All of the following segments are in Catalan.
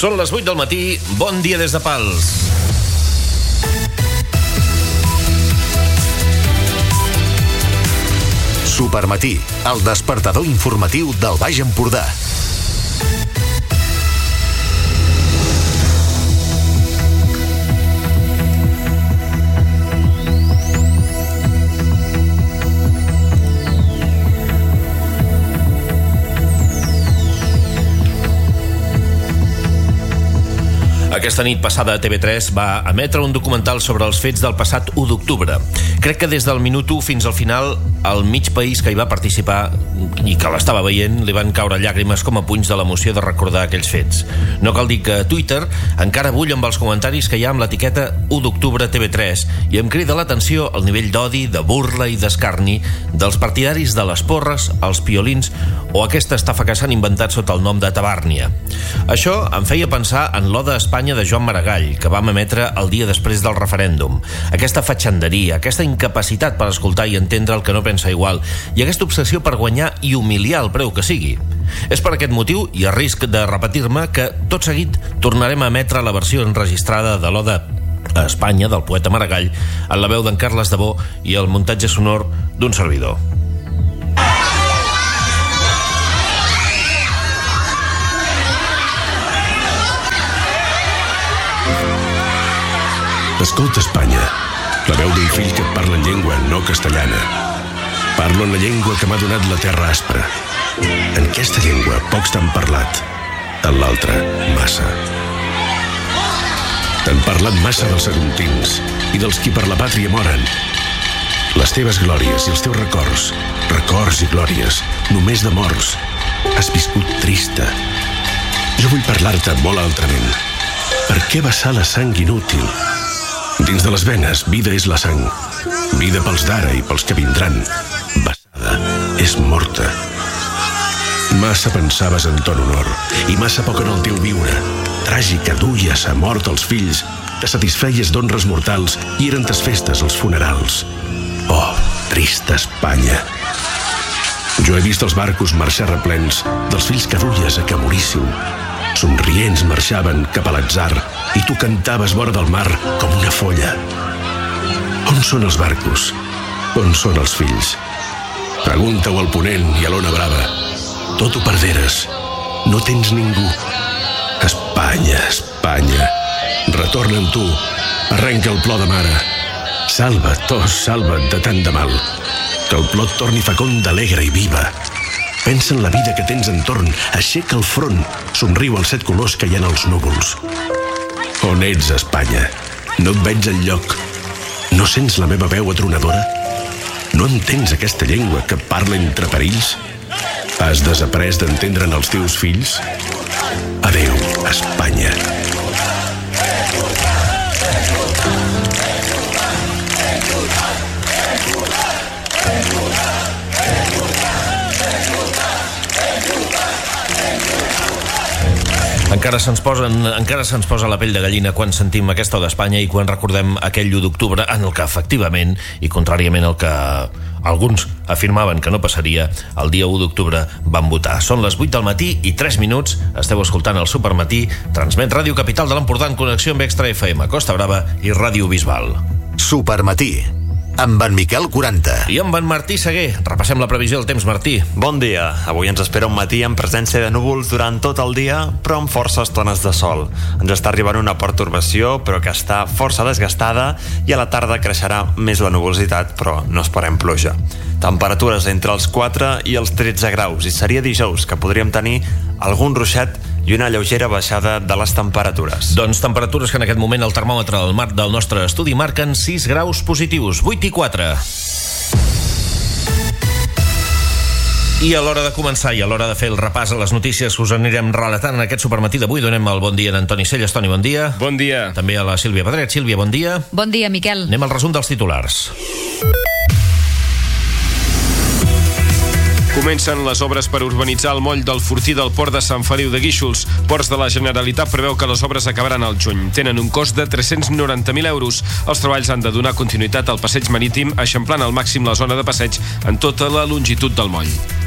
Són les 8 del matí, bon dia des de Pals. Supermatí, el despertador informatiu del Baix Empordà. Aquesta nit passada TV3 va emetre un documental sobre els fets del passat 1 d'octubre. Crec que des del minut 1 fins al final, el mig país que hi va participar i que l'estava veient li van caure llàgrimes com a punys de l'emoció de recordar aquells fets. No cal dir que Twitter encara bull amb els comentaris que hi ha amb l'etiqueta 1 d'octubre TV3 i em crida l'atenció el nivell d'odi, de burla i d'escarni dels partidaris de les porres, els piolins o aquesta estafa que s'han inventat sota el nom de Tabàrnia. Això em feia pensar en l'Oda a Espanya de Joan Maragall, que vam emetre el dia després del referèndum. Aquesta fatxanderia, aquesta incapacitat per escoltar i entendre el que no pensa igual, i aquesta obsessió per guanyar i humiliar el preu que sigui. És per aquest motiu, i a risc de repetir-me, que tot seguit tornarem a emetre la versió enregistrada de l'Oda a Espanya del poeta Maragall, en la veu d'en Carles Debó i el muntatge sonor d'un servidor. Escolta, Espanya, la veu d'un fill que et parla en llengua no castellana. Parlo en la llengua que m'ha donat la terra aspra. En aquesta llengua pocs t'han parlat, en l'altra, massa. T'han parlat massa dels saguntins i dels qui per la pàtria moren. Les teves glòries i els teus records, records i glòries, només de morts. Has viscut trista. Jo vull parlar-te molt altrament. Per què vessar la sang inútil? Dins de les venes, vida és la sang. Vida pels d'ara i pels que vindran. Vessada és morta. Massa pensaves en ton honor i massa poc en el teu viure. Tràgica duies a mort els fills, te satisfeies d'honres mortals i eren tes festes els funerals. Oh, trista Espanya. Jo he vist els barcos marxar replens dels fills que duies a que moríssiu. Somrients marxaven cap a l'atzar i tu cantaves vora del mar com una folla. On són els barcos? On són els fills? Pregunta-ho al Ponent i a l'Ona Brava. Tot ho perderes. No tens ningú. Espanya, Espanya. Retorna amb tu. Arrenca el plor de mare. Salva't, oh, salva't de tant de mal. Que el plor et torni fecond, alegre i viva. Pensa en la vida que tens entorn, aixeca el front, somriu als 7 colors que hi ha en els núvols. On ets, Espanya? No et veig enlloc. No sents la meva veu atronadora? No entens aquesta llengua que parla entre perills? Has desaprès d'entendre'n els teus fills? Adéu, Espanya. Encara se'ns posa la pell de gallina quan sentim aquesta Oda d'Espanya i quan recordem aquell 1 d'octubre en el que efectivament, i contràriament al que alguns afirmaven que no passaria, el dia 1 d'octubre van votar. Són les 8 del matí i 3 minuts. Esteu escoltant el Supermatí. Transmet Ràdio Capital de l'Empordà en connexió amb Extra FM, Costa Brava i Ràdio Bisbal. Supermatí, amb en Miquel 40. I amb en Martí Seguer. Repassem la previsió del temps, Martí. Bon dia. Avui ens espera un matí amb presència de núvols durant tot el dia, però amb força estones de sol. Ens està arribant una pertorbació, però que està força desgastada, i a la tarda creixerà més la nuvolositat, però no esperem pluja. Temperatures entre els 4 i els 13 graus, i seria dijous que podríem tenir algun ruixet i una lleugera baixada de les temperatures. Doncs temperatures que en aquest moment al termòmetre del nostre estudi marquen 6 graus positius, 8 i 4. I a l'hora de començar i a l'hora de fer el repàs a les notícies que us anirem relatant en aquest Supermatí d'avui, donem el bon dia a Antoni Celles. Toni, bon dia. Bon dia. També a la Sílvia Pedret. Sílvia, bon dia. Bon dia, Miquel. Anem al resum dels titulars. Comencen les obres per urbanitzar el moll del Fortí del port de Sant Feliu de Guíxols. Ports de la Generalitat preveu que les obres acabaran al juny. Tenen un cost de 390.000 euros. Els treballs han de donar continuïtat al passeig marítim, eixamplant al màxim la zona de passeig en tota la longitud del moll.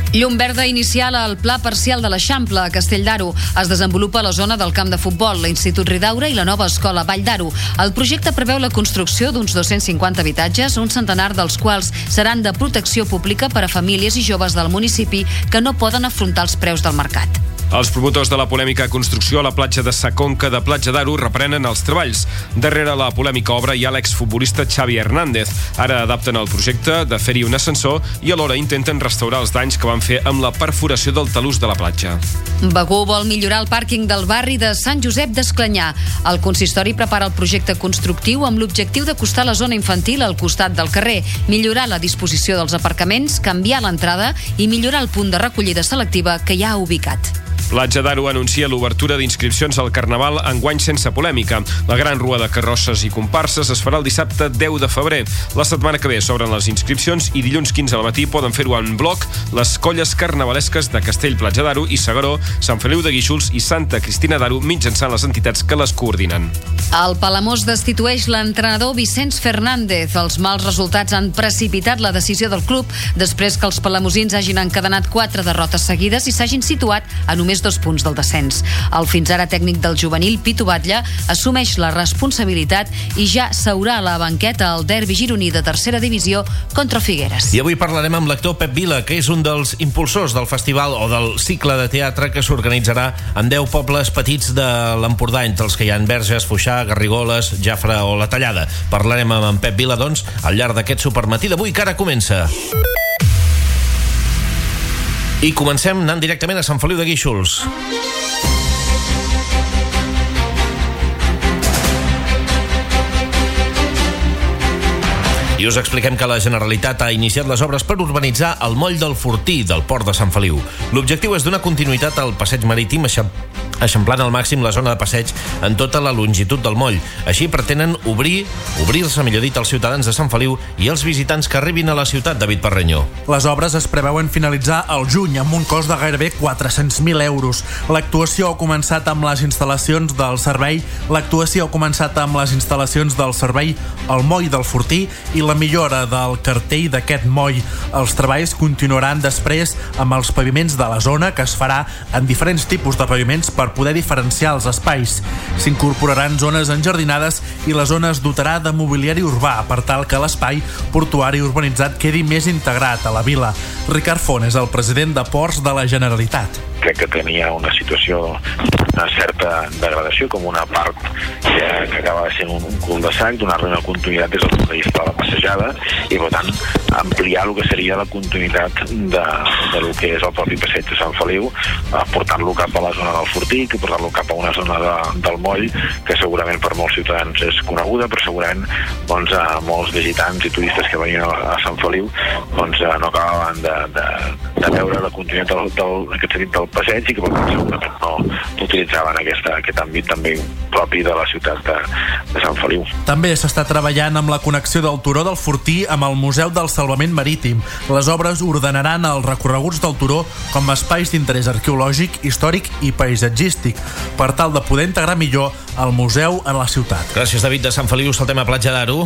Llum verda inicial al pla parcial de l'Eixample a Castell d'Aro. Es desenvolupa a la zona del camp de futbol, l'Institut Ridaura i la nova escola Vall d'Aro. El projecte preveu la construcció d'uns 250 habitatges, un centenar dels quals seran de protecció pública per a famílies i joves del municipi que no poden afrontar els preus del mercat. Els promotors de la polèmica construcció a la platja de Sa Conca de Platja d'Aro reprenen els treballs. Darrere la polèmica obra hi ha l'exfutbolista Xavi Hernández. Ara adapten el projecte de fer-hi un ascensor i alhora intenten restaurar els danys que van fer amb la perforació del talús de la platja. Begur vol millorar el pàrquing del barri de Sant Josep d'Esclanyà. El consistori prepara el projecte constructiu amb l'objectiu d'acostar la zona infantil al costat del carrer, millorar la disposició dels aparcaments, canviar l'entrada i millorar el punt de recollida selectiva que hi ha ubicat. Platja d'Aro anuncia l'obertura d'inscripcions al Carnaval enguany sense polèmica. La gran rua de carrosses i comparses es farà el dissabte 10 de febrer. La setmana que ve s'obren les inscripcions i dilluns 15 al matí poden fer-ho en bloc les colles carnavalesques de Castell, Platja d'Aro i Segaró, Sant Feliu de Guíxols i Santa Cristina d'Aro mitjançant les entitats que les coordinen. El Palamós destitueix l'entrenador Vicenç Fernández. Els mals resultats han precipitat la decisió del club després que els palamosins hagin encadenat 4 derrotes seguides i s'hagin situat a només 2 punts del descens. El fins ara tècnic del juvenil, Pitu Batlle, assumeix la responsabilitat i ja seurà a la banqueta al derbi gironí de tercera divisió contra Figueres. I avui parlarem amb l'actor Pep Vila, que és un dels impulsors del festival o del cicle de teatre que s'organitzarà en 10 pobles petits de l'Empordà, entre els que hi ha Verges, Foixà, Garrigoles, Jafre o La Tallada. Parlarem amb en Pep Vila, doncs, al llarg d'aquest supermatí d'avui que ara comença. I comencem anant directament a Sant Feliu de Guíxols. I us expliquem que la Generalitat ha iniciat les obres per urbanitzar el moll del Fortí del port de Sant Feliu. L'objectiu és donar continuïtat al passeig marítim eixamplant al màxim la zona de passeig en tota la longitud del moll. Així pretenen obrir-se, millor dit, als ciutadans de Sant Feliu i als visitants que arribin a la ciutat. David Parreño. Les obres es preveuen finalitzar al juny amb un cost de gairebé 400.000 euros. L'actuació ha començat amb les instal·lacions del servei al moll del Fortí i la millora del cartell d'aquest moll. Els treballs continuaran després amb els paviments de la zona, que es farà en diferents tipus de paviments per poder diferenciar els espais. S'incorporaran zones enjardinades i la zona es dotarà de mobiliari urbà per tal que l'espai portuari urbanitzat quedi més integrat a la vila. Ricard Font és el president de Ports de la Generalitat. Crec que tenia una situació una certa degradació, com una part que acaba de ser un cul-de-sac, donar-li una continuïtat des del punt de vista de la passejada i, per tant, ampliar el que seria la continuïtat de lo que és el propi passeig de Sant Feliu, portant-lo cap a la zona del Fortí, portant-lo cap a una zona del moll, que segurament per molts ciutadans és coneguda, però segurament doncs, molts visitants i turistes que venien a Sant Feliu doncs, no acabaven de veure la continuïtat del passeig i que per tant segurament no utilitzaven aquest àmbit també propi de la ciutat de Sant Feliu. També s'està treballant amb la connexió del turó del Fortí amb el Museu del Salvament Marítim. Les obres ordenaran els recorreguts del turó com a espais d'interès arqueològic, històric i paisatgístic, per tal de poder integrar millor el museu en la ciutat. Gràcies, David. De Sant Feliu saltem a Platja d'Aro,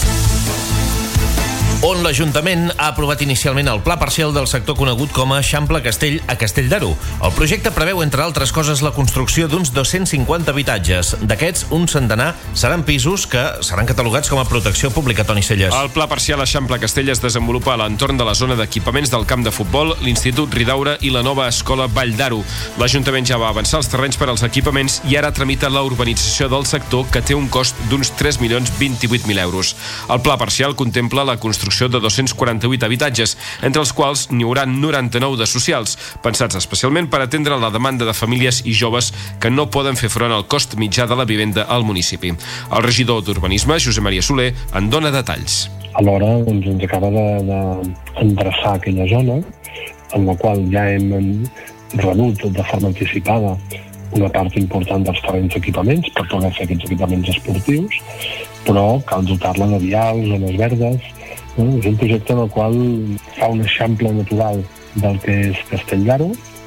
on l'Ajuntament ha aprovat inicialment el pla parcial del sector conegut com a Eixample Castell a Castell d'Aro. El projecte preveu, entre altres coses, la construcció d'uns 250 habitatges. D'aquests, un centenar seran pisos que seran catalogats com a protecció pública. Toni Celles. El pla parcial Eixample Castell es desenvolupa a l'entorn de la zona d'equipaments del camp de futbol, l'Institut Ridaura i la nova escola Vall d'Aro. L'Ajuntament ja va avançar els terrenys per als equipaments i ara tramita la urbanització del sector, que té un cost d'uns 3.028.000 euros. El pla parcial contempla la construcció de 248 habitatges, entre els quals n'hi haurà 99 de socials, pensats especialment per atendre la demanda de famílies i joves que no poden fer front al cost mitjà de la vivenda al municipi. El regidor d'Urbanisme, Josep Maria Soler, en dona detalls. Alhora ens acaba d'endreçar aquella zona en la qual ja hem rebut de forma anticipada una part important dels terrenys d'equipaments per poder fer aquests equipaments esportius, però cal dotar-la de vials, zones verdes. És un projecte en el qual fa un eixample natural del que és Castell d'Aro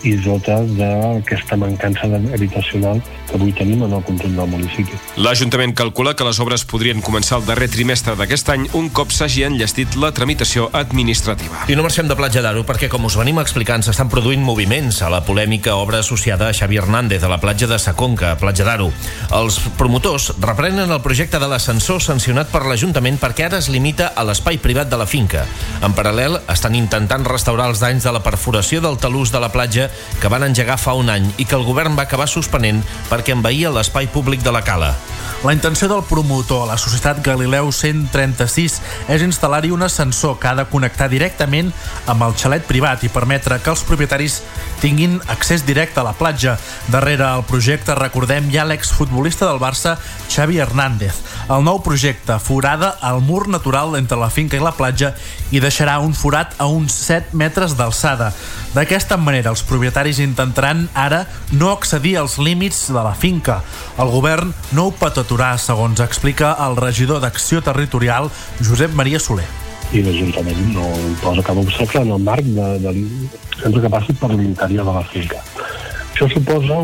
i dota d'aquesta mancança habitacional que avui tenim en el conjunt del municipi. L'Ajuntament calcula que les obres podrien començar el darrer trimestre d'aquest any un cop s'hagi enllestit la tramitació administrativa. I no marxem de Platja d'Aro perquè, com us venim explicant, s'estan produint moviments a la polèmica obra associada a Xavi Hernández a la platja de Sa Conca, a Platja d'Aro. Els promotors reprenen el projecte de l'ascensor sancionat per l'Ajuntament perquè ara es limita a l'espai privat de la finca. En paral·lel, estan intentant restaurar els danys de la perforació del talús de la platja que van engegar fa un any i que el govern va acabar suspenent perquè envaïa l'espai públic de la cala. La intenció del promotor, la societat Galileu 136, és instal·lar-hi un ascensor que ha de connectar directament amb el xalet privat i permetre que els propietaris tinguin accés directe a la platja. Darrere el projecte, recordem, hi ha l'exfutbolista del Barça, Xavi Hernández. El nou projecte forada el mur natural entre la finca i la platja i deixarà un forat a uns 7 metres d'alçada. D'aquesta manera, els propietaris intentaran ara no accedir als límits de la finca. El govern no ho pot aturar, segons explica el regidor d'Acció Territorial, Josep Maria Soler. I l'Ajuntament no posa cap obstacle en el marc sempre que passi per l'interior de la finca. Això suposa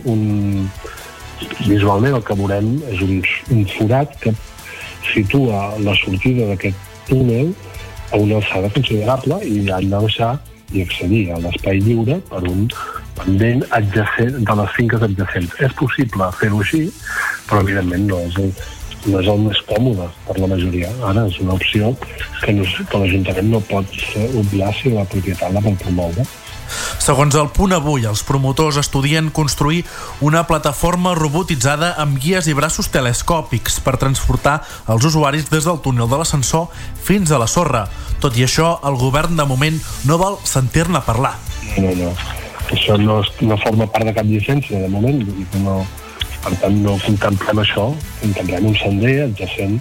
visualment el que veurem és un forat que situa la sortida d'aquest túnel a una alçada considerable i han de baixar i accedir a l'espai lliure per un pendent adjacent de les finques adjacents. És possible fer-ho així, però evidentment no és el més còmode per la majoria. Ara és una opció que l'Ajuntament no pot obviar si la propietat la pot promoure. Segons el Punt Avui, els promotors estudien construir una plataforma robotitzada amb guies i braços telescòpics per transportar els usuaris des del túnel de l'ascensor fins a la sorra. Tot i això, el govern de moment no vol sentir-ne parlar. No. Això no forma part de cap llicència, de moment. Per tant, no contemplem això. Contemplem un sender adjacent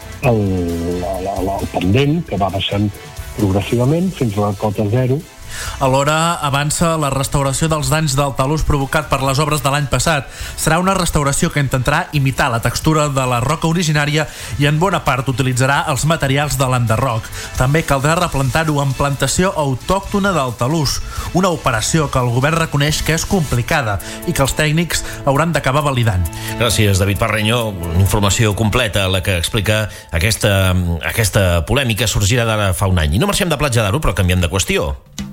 al pendent que va baixant progressivament fins a la cota zero. Alhora avança la restauració dels danys del talús provocat per les obres de l'any passat. Serà una restauració que intentarà imitar la textura de la roca originària i en bona part utilitzarà els materials de l'enderroc. També caldrà replantar-ho amb plantació autòctona del talús, una operació que el govern reconeix que és complicada i que els tècnics hauran d'acabar validant. Gràcies, David Parreño. Informació completa, la que explica aquesta polèmica sorgida d'ara fa un any. I no marxem de Platja d'Aro, però canviem de qüestió.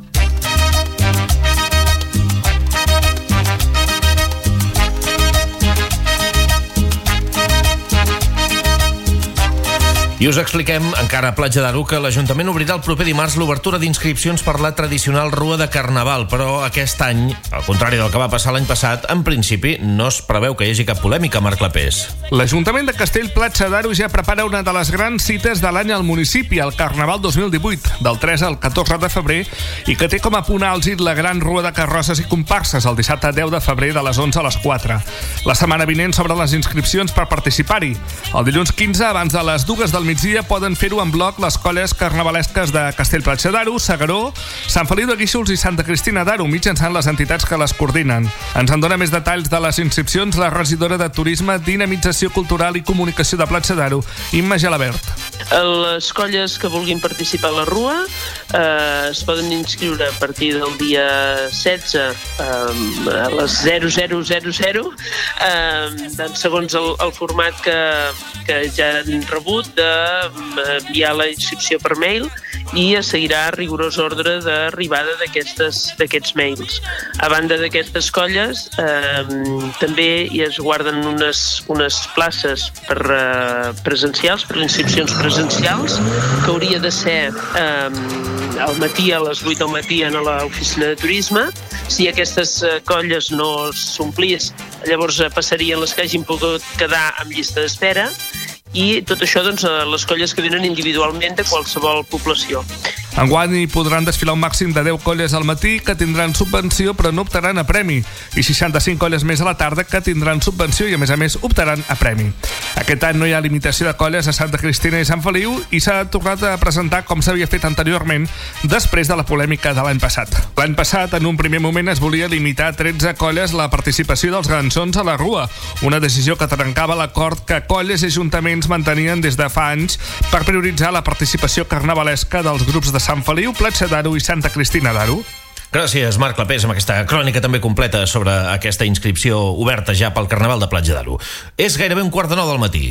I us expliquem, encara a Platja d'Aro, que l'Ajuntament obrirà el proper dimarts l'obertura d'inscripcions per la tradicional Rua de Carnaval, però aquest any, al contrari del que va passar l'any passat, en principi no es preveu que hi hagi cap polèmica, Marc Clapés. L'Ajuntament de Castell-Platja d'Aro ja prepara una de les grans cites de l'any al municipi, el Carnaval 2018, del 3 al 14 de febrer, i que té com a punt àlgid la gran Rua de Carrosses i Comparses, el dissabte 10 de febrer de les 11 a les 4. La setmana vinent s'obren les inscripcions per participar-hi. El dilluns 15, abans de les 2 del migdia, poden fer-ho en bloc les colles carnavalesques de Castell-Platja d'Aro, S'Agaró, Sant Feliu de Guíxols i Santa Cristina d'Aro, mitjançant les entitats que les coordinen. Ens en dona més detalls de les inscripcions la regidora de Turisme, Dinamització Cultural i Comunicació de Platja d'Aro, Imma Gelabert. Les colles que vulguin participar a la Rua es poden inscriure a partir del dia 16 a les 0000, segons el format que ja han rebut d'enviar la inscripció per mail i es seguirà rigorós ordre d'arribada d'aquests mails. A banda d'aquestes colles, també hi es guarden unes places presencials, per inscripcions presencials, que hauria de ser al matí, a les 8 del matí, a l'oficina de turisme. Si aquestes colles no s'omplís, llavors passarien les que hagin pogut quedar amb llista d'espera, i tot això, doncs, les colles que venen individualment de qualsevol població. Enguany hi podran desfilar un màxim de 10 colles al matí que tindran subvenció però no optaran a premi, i 65 colles més a la tarda que tindran subvenció i a més optaran a premi. Aquest any no hi ha limitació de colles a Santa Cristina i Sant Feliu i s'ha tornat a presentar com s'havia fet anteriorment després de la polèmica de l'any passat. L'any passat, en un primer moment, es volia limitar a 13 colles la participació dels gançons a la Rua, una decisió que trencava l'acord que colles i ajuntaments mantenien des de fa anys per prioritzar la participació carnavalesca dels grups de Sant Feliu, Platja d'Aro i Santa Cristina d'Aro. Gràcies, Marc Clapés, amb aquesta crònica també completa sobre aquesta inscripció oberta ja pel Carnaval de Platja d'Aro. És gairebé 8:45 del matí.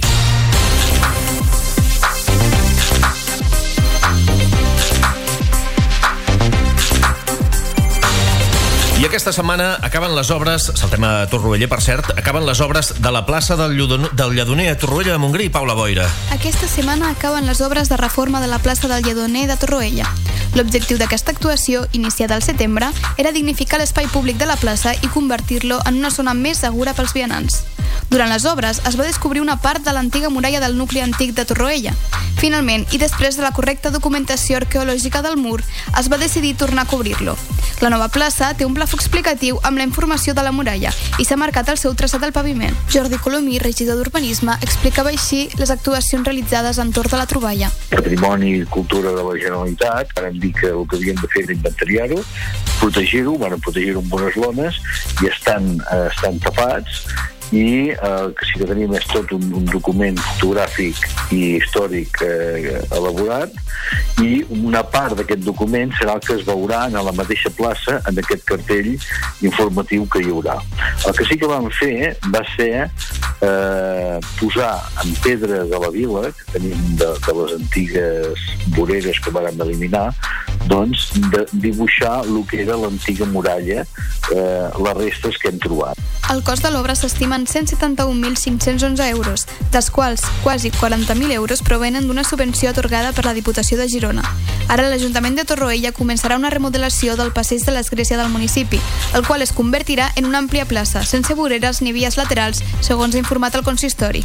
I aquesta setmana acaben les obres, saltem a Torroella, per cert, acaben les obres de la plaça del Lledoner a Torroella de Montgrí. Paula Boira. Aquesta setmana acaben les obres de reforma de la plaça del Lledoner de Torroella. L'objectiu d'aquesta actuació, iniciada al setembre, era dignificar l'espai públic de la plaça i convertir-lo en una zona més segura pels vianants. Durant les obres es va descobrir una part de l'antiga muralla del nucli antic de Torroella. Finalment, i després de la correcta documentació arqueològica del mur, es va decidir tornar a cobrir-lo. La nova plaça té un plafó explicatiu amb la informació de la muralla i s'ha marcat el seu traçat al paviment. Jordi Colomí, regidor d'Urbanisme, explicava així les actuacions realitzades entorn de la troballa. Patrimoni i cultura de la Generalitat, vam dir que el que havíem de fer era inventariar-ho, protegir-ho, van protegir-ho amb bones lones i estan tapats, i que sí que tenim és tot un document fotogràfic i històric elaborat, i una part d'aquest document serà el que es veurà a la mateixa plaça en aquest cartell informatiu que hi haurà. El que sí que vam fer va ser posar en pedra de la vila, que tenim de les antigues voreres que vam eliminar, doncs de dibuixar el que era l'antiga muralla, les restes que hem trobat. El cost de l'obra s'estima en 171.511 euros, dels quals quasi 40.000 euros provenen d'una subvenció atorgada per la Diputació de Girona. Ara l'Ajuntament de Torroella començarà una remodelació del passeig de l'església del municipi, el qual es convertirà en una àmplia plaça, sense voreres ni vies laterals, segons ha informat el consistori.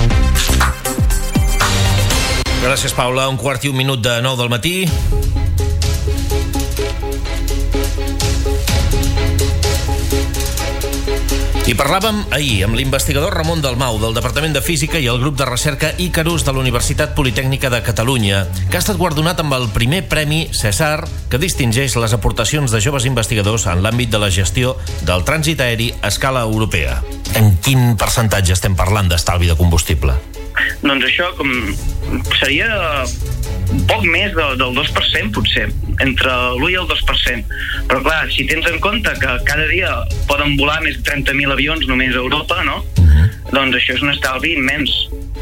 Gràcies, Paula. 8:45 del matí. I parlàvem ahir amb l'investigador Ramon Dalmau del Departament de Física i el grup de recerca Icarus de la Universitat Politècnica de Catalunya, que ha estat guardonat amb el primer Premi César, que distingeix les aportacions de joves investigadors en l'àmbit de la gestió del trànsit aeri a escala europea. En quin percentatge estem parlant d'estalvi de combustible? Doncs això seria poc més del 2%, potser, entre l'1 i el 2%. Però clar, si tens en compte que cada dia poden volar més de 30.000 avions només a Europa, no? Doncs això és un estalvi immens.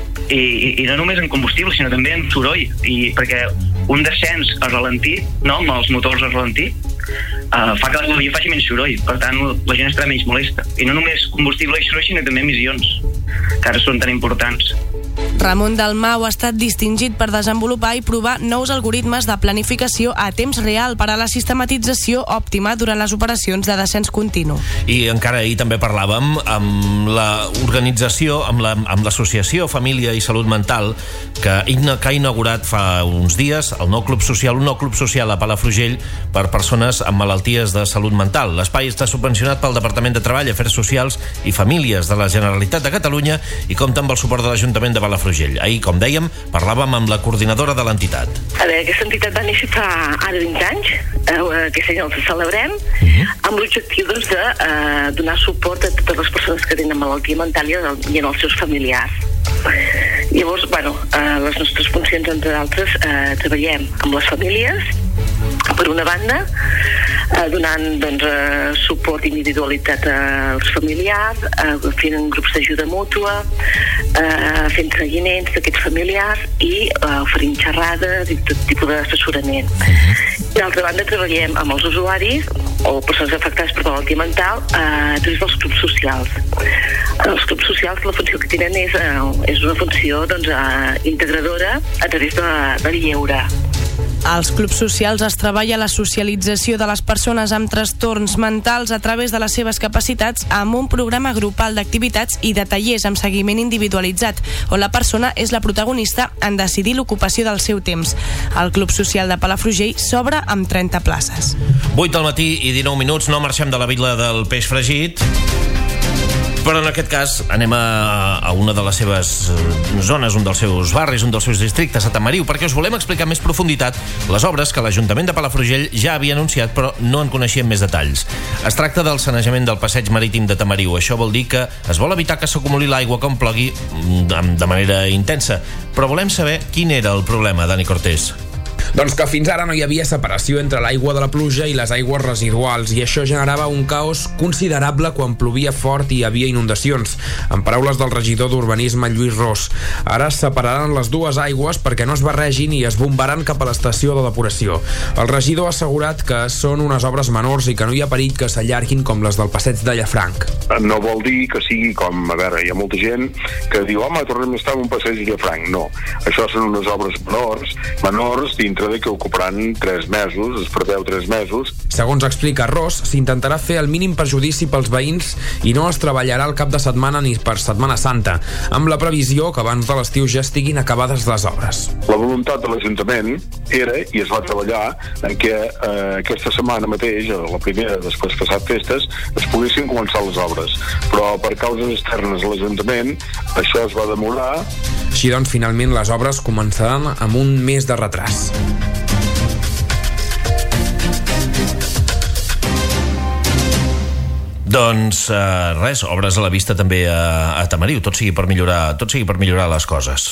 I no només en combustible, sinó també en soroll. Perquè un descens a ralentí, no? Amb els motors a ralentí, fa que l'avió faci menys soroll. Per tant, la gent estarà menys molesta. I no només combustible i soroll, sinó també emissions, que ara són tan importants. Ramon Dalmau ha estat distingit per desenvolupar i provar nous algoritmes de planificació a temps real per a la sistematització òptima durant les operacions de descens continu. I encara ahir també parlàvem amb l'organització, amb l'associació Família i Salut Mental, que ha inaugurat fa uns dies un nou club social a Palafrugell per persones amb malalties de salut mental. L'espai està subvencionat pel Departament de Treball, Afers Socials i Famílies de la Generalitat de Catalunya i compta amb el suport de l'Ajuntament de Palafrugell. Ahir, com dèiem, parlàvem amb la coordinadora de l'entitat. Aquesta entitat va néixer fa ara 20 anys, aquest any el celebrem, amb l'objectiu de donar suport a totes les persones que tenen malaltia mental i als seus familiars. Llavors, les nostres funcions, entre d'altres, treballem amb les famílies, per una banda, donant suport i individualitat als familiars, fent grups d'ajuda mútua, fent seguiments d'aquests familiars i oferint xerrades i tot tipus d'assessorament. D'altra banda, treballem amb els usuaris o persones afectades per malaltia mental a través dels clubs socials. Els clubs socials, la funció que tenen és una funció integradora a través del lleure. Als clubs socials es treballa la socialització de les persones amb trastorns mentals a través de les seves capacitats amb un programa grupal d'activitats i de tallers amb seguiment individualitzat, on la persona és la protagonista en decidir l'ocupació del seu temps. El Club Social de Palafrugell s'obre amb 30 places. 8 del matí i 19 minuts, no marxem de la vila del peix fregit, però en aquest cas anem a una de les seves zones, un dels seus barris, un dels seus districtes, a Tamariu, perquè us volem explicar més profunditat les obres que l'Ajuntament de Palafrugell ja havia anunciat però no en coneixíem més detalls. Es tracta del sanejament del passeig marítim de Tamariu. Això vol dir que es vol evitar que s'acumuli l'aigua quan plogui de manera intensa. Però volem saber quin era el problema, Dani Cortés. Doncs que fins ara no hi havia separació entre l'aigua de la pluja i les aigües residuals, i això generava un caos considerable quan plovia fort i hi havia inundacions. En paraules del regidor d'Urbanisme, Lluís Ros, ara es separaran les dues aigües perquè no es barregin i es bombaran cap a l'estació de depuració. El regidor ha assegurat que són unes obres menors i que no hi ha perill que s'allarguin com les del passeig de Llafranc. No vol dir que sigui com, a veure, hi ha molta gent que diu, home, tornem a estar en un passeig de Llafranc. No, això són unes obres menors dintre de que ocuparan 3 mesos, es preveu 3 mesos. Segons explica Ros, s'intentarà fer el mínim perjudici pels veïns i no es treballarà el cap de setmana ni per Setmana Santa, amb la previsió que abans de l'estiu ja estiguin acabades les obres. La voluntat de l'Ajuntament era, i es va treballar, en què aquesta setmana mateix, la primera després que s'ha festes, es poguessin començar les obres. Però per causes externes a l'Ajuntament, això es va demorar. Així doncs, finalment les obres començaran amb un mes de retras. Doncs res, obres a la vista també a Tamariu, tot sigui per millorar les coses.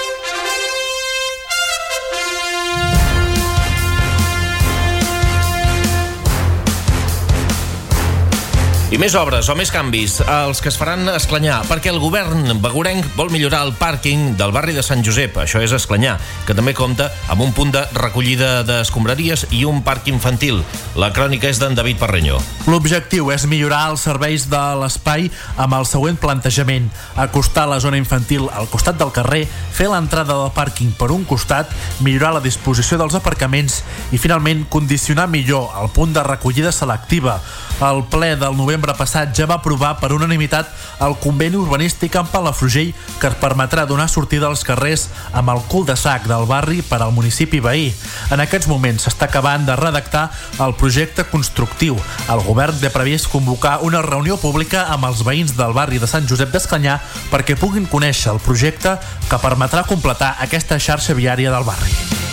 I més obres o més canvis, els que es faran a Esclanyà, perquè el govern begurenc vol millorar el pàrquing del barri de Sant Josep, això és Esclanyà, que també compta amb un punt de recollida d'escombraries i un parc infantil. La crònica és d'en David Parreño. L'objectiu és millorar els serveis de l'espai amb el següent plantejament: acostar la zona infantil al costat del carrer, fer l'entrada del pàrquing per un costat, millorar la disposició dels aparcaments i, finalment, condicionar millor el punt de recollida selectiva. El ple del novembre passat ja va aprovar per unanimitat el conveni urbanístic amb Palafrugell que permetrà donar sortida als carrers amb el cul-de-sac del barri per al municipi veí. En aquests moments s'està acabant de redactar el projecte constructiu. El govern té previst convocar una reunió pública amb els veïns del barri de Sant Josep d'Esclanyà perquè puguin conèixer el projecte que permetrà completar aquesta xarxa viària del barri.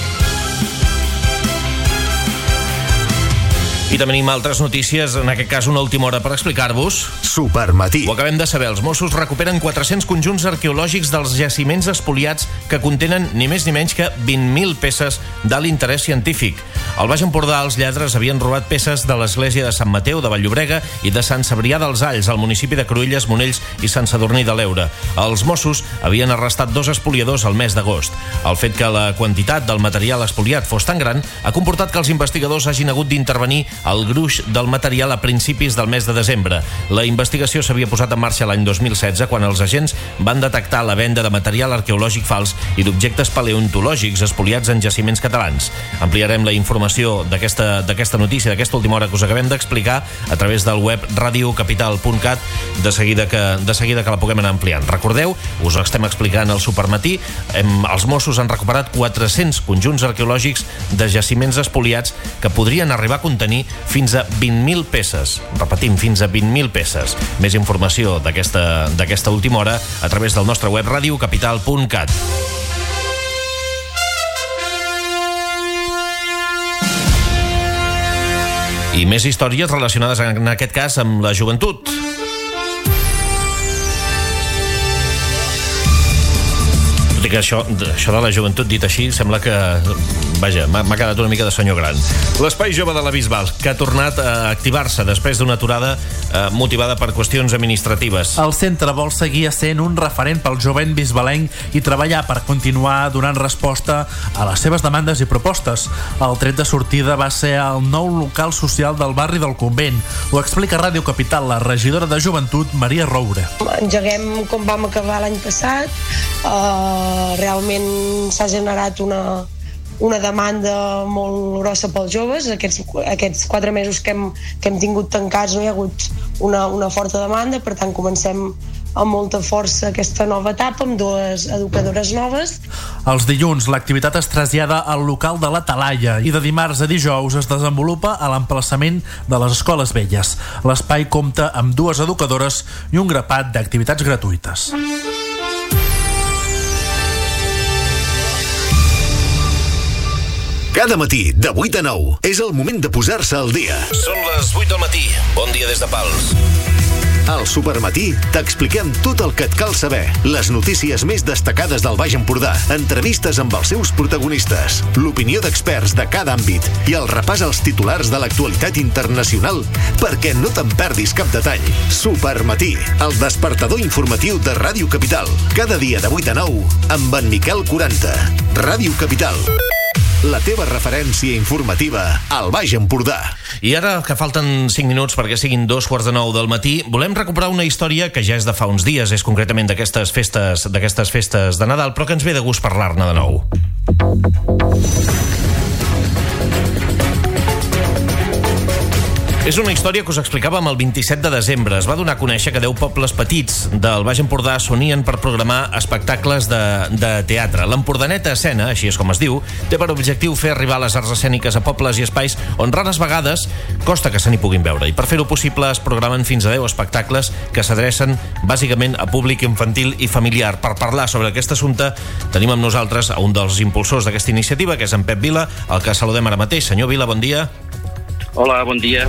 I també tenim altres notícies, en aquest cas una última hora per explicar-vos. Supermatí. Ho acabem de saber, els Mossos recuperen 400 conjunts arqueològics dels jaciments espoliats que contenen ni més ni menys que 20.000 peces d'alt interès científic. Al Baix Empordà, els lladres havien robat peces de l'església de Sant Mateu, de Vall-llobrega i de Sant Cebrià dels Alls, al municipi de Cruïlles, Monells i Sant Sadurní de l'Eure. Els Mossos havien arrestat 2 espoliadors al mes d'agost. El fet que la quantitat del material espoliat fos tan gran ha comportat que els investigadors hagin hagut d'intervenir el gruix del material a principis del mes de desembre. La investigació s'havia posat en marxa l'any 2016 quan els agents van detectar la venda de material arqueològic fals i d'objectes paleontològics espoliats en jaciments catalans. Ampliarem la informació d'aquesta notícia, d'aquesta última hora que us acabem d'explicar a través del web radiocapital.cat de seguida que la puguem anar ampliant. Recordeu, us ho estem explicant al Supermatí, els Mossos han recuperat 400 conjunts arqueològics de jaciments espoliats que podrien arribar a contenir fins a 20.000 peces. Repetim, fins a 20.000 peces. Més informació d'aquesta última hora a través del nostre web radiocapital.cat. I més històries relacionades en aquest cas amb la joventut. Tot i que això de la joventut dit així sembla que, vaja, m'ha quedat una mica de senyor gran. L'Espai Jove de la Bisbal, que ha tornat a activar-se després d'una aturada motivada per qüestions administratives. El centre vol seguir sent un referent pel jovent bisbalenc i treballar per continuar donant resposta a les seves demandes i propostes. El tret de sortida va ser el nou local social del barri del Convent. Ho explica a Ràdio Capital la regidora de Joventut, Maria Roure. Engeguem com vam acabar l'any passat. Realment s'ha generat una demanda molt grossa pels joves. Aquests 4 mesos que hem tingut tancats no hi ha hagut una forta demanda, per tant comencem amb molta força aquesta nova etapa amb 2 educadores noves. Els dilluns l'activitat es trasllada al local de la Talaia i de dimarts a dijous es desenvolupa a l'emplaçament de les escoles velles. L'espai compta amb 2 educadores i un grapat d'activitats gratuïtes. Cada matí, de 8 a 9, és el moment de posar-se al dia. Són les 8 del matí. Bon dia des de Pals. Al Supermatí t'expliquem tot el que et cal saber. Les notícies més destacades del Baix Empordà, entrevistes amb els seus protagonistes, l'opinió d'experts de cada àmbit i el repàs als titulars de l'actualitat internacional perquè no te'n perdis cap detall. Supermatí, el despertador informatiu de Ràdio Capital. Cada dia de 8 a 9 amb en Miquel 40. Ràdio Capital. La teva referència informativa al Baix Empordà. I ara que falten 5 minuts perquè siguin 2:45 del matí, volem recuperar una història que ja és de fa uns dies, és concretament d'aquestes festes de Nadal, però que ens ve de gust parlar-ne de nou. És una història que us explicàvem el 27 de desembre. Es va donar a conèixer que 10 pobles petits del Baix Empordà s'unien per programar espectacles de teatre. L'Empordaneta Escena, així és com es diu, té per objectiu fer arribar les arts escèniques a pobles i espais on rares vegades costa que se n'hi puguin veure. I per fer-ho possible es programen fins a 10 espectacles que s'adrecen bàsicament a públic infantil i familiar. Per parlar sobre aquest assumpte tenim amb nosaltres a un dels impulsors d'aquesta iniciativa, que és en Pep Vila, el que saludem ara mateix. Senyor Vila, bon dia. Hola, bon dia.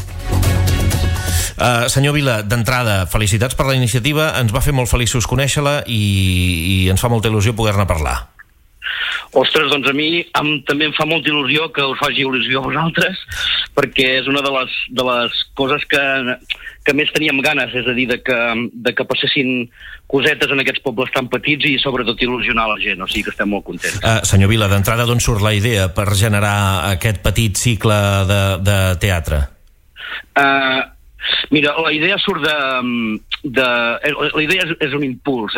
Senyor Vila, d'entrada, felicitats per la iniciativa, ens va fer molt feliços conèixer-la i ens fa molta il·lusió poder-ne parlar. Ostres, doncs a mi també em fa molta il·lusió que us faci il·lusió a vosaltres, perquè és una de les coses que més teníem ganes, és a dir, de que passessin cosetes en aquests pobles tan petits i sobretot il·lusionar la gent, o sigui que estem molt contents. Senyor Vila, d'entrada d'on surt la idea per generar aquest petit cicle de teatre? Mira, la idea surt la idea és un impuls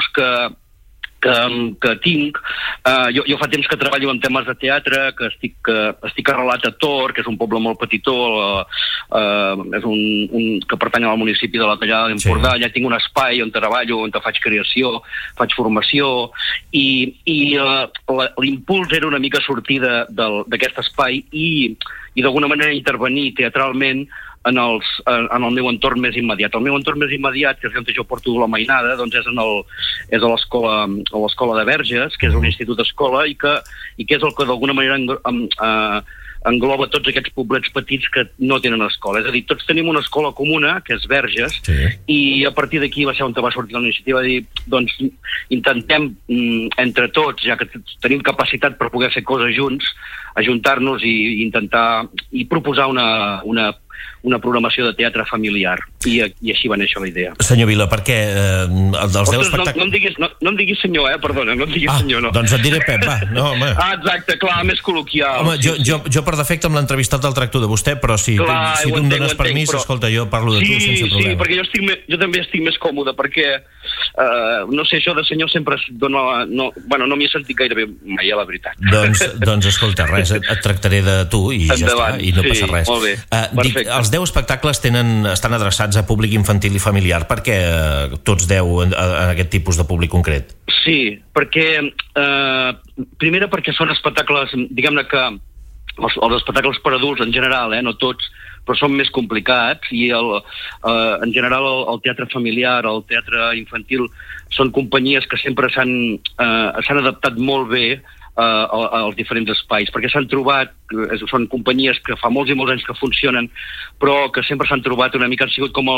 que tinc. Jo fa temps que treballo en temes de teatre, que estic arrelat a Tor, que és un poble molt petitó, és que pertany al municipi de la Tallada d'Empordà. Allà tinc un espai on treballo, on faig creació, faig formació, i l'impuls era una mica sortir d'aquest espai i d'alguna manera intervenir teatralment en el meu entorn més immediat. El meu entorn més immediat, que és on jo porto la mainada, doncs és a l'escola de Verges, que és un institut d'escola i que és el que d'alguna manera engloba tots aquests poblets petits que no tenen escola. És a dir, tots tenim una escola comuna, que és Verges, i a partir d'aquí va ser on va sortir la iniciativa de dir, doncs intentem entre tots, ja que tenim capacitat per poder fer coses junts, ajuntar-nos i intentar i proposar una programació de teatre familiar, i així va néixer la idea. Senyor Vila, per què dels 10 espectacles... No em diguis senyor, perdona, no em diguis senyor, no. Doncs et diré Pep, va. No, home. Exacte, clar, més col·loquial. Home, jo per defecte amb l'entrevistat del tracto de vostè, però si tu em dones permís, escolta, jo parlo de tu sense problema. Sí, perquè jo també estic més còmode, perquè no sé, això de senyor sempre no m'hi he sentit gairebé mai, la veritat. Doncs escolta, res, et tractaré de tu i ja està, i no passa res. Molt bé, perfecte. Els 10 espectacles estan adreçats a públic infantil i familiar. Per què tots 10 a aquest tipus de públic concret? Sí, perquè primera perquè són espectacles, diguem-ne que els espectacles per adults en general, no tots, però són més complicats, i en general el teatre familiar, el teatre infantil, són companyies que sempre s'han adaptat molt bé als diferents espais, perquè s'han trobat, són companyies que fa molts i molts anys que funcionen, però que sempre s'han trobat una mica, han sigut com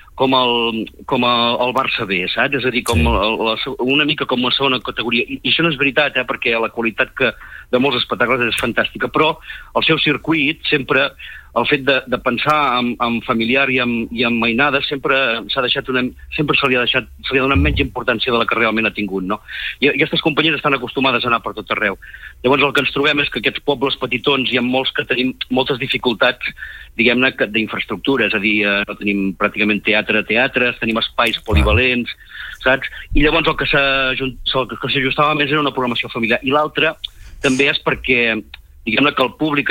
el Barça B, saps? És a dir, una mica com la segona categoria. I això no és veritat, perquè la qualitat de molts espectacles és fantàstica, però el seu circuit sempre, el fet de pensar en familiar i en mainada, sempre se li ha donat menys importància de la que realment ha tingut, no? I aquestes companyies estan acostumades a anar per tot arreu. Llavors el que ens trobem és que aquests pobles petitons hi ha molts que tenim moltes dificultats, diguem-ne, d'infraestructura, és a dir, no tenim pràcticament teatres, tenim espais polivalents, saps? I llavors el que s'ajustava més era una programació familiar. I l'altre també és perquè, diguem-ne, que el públic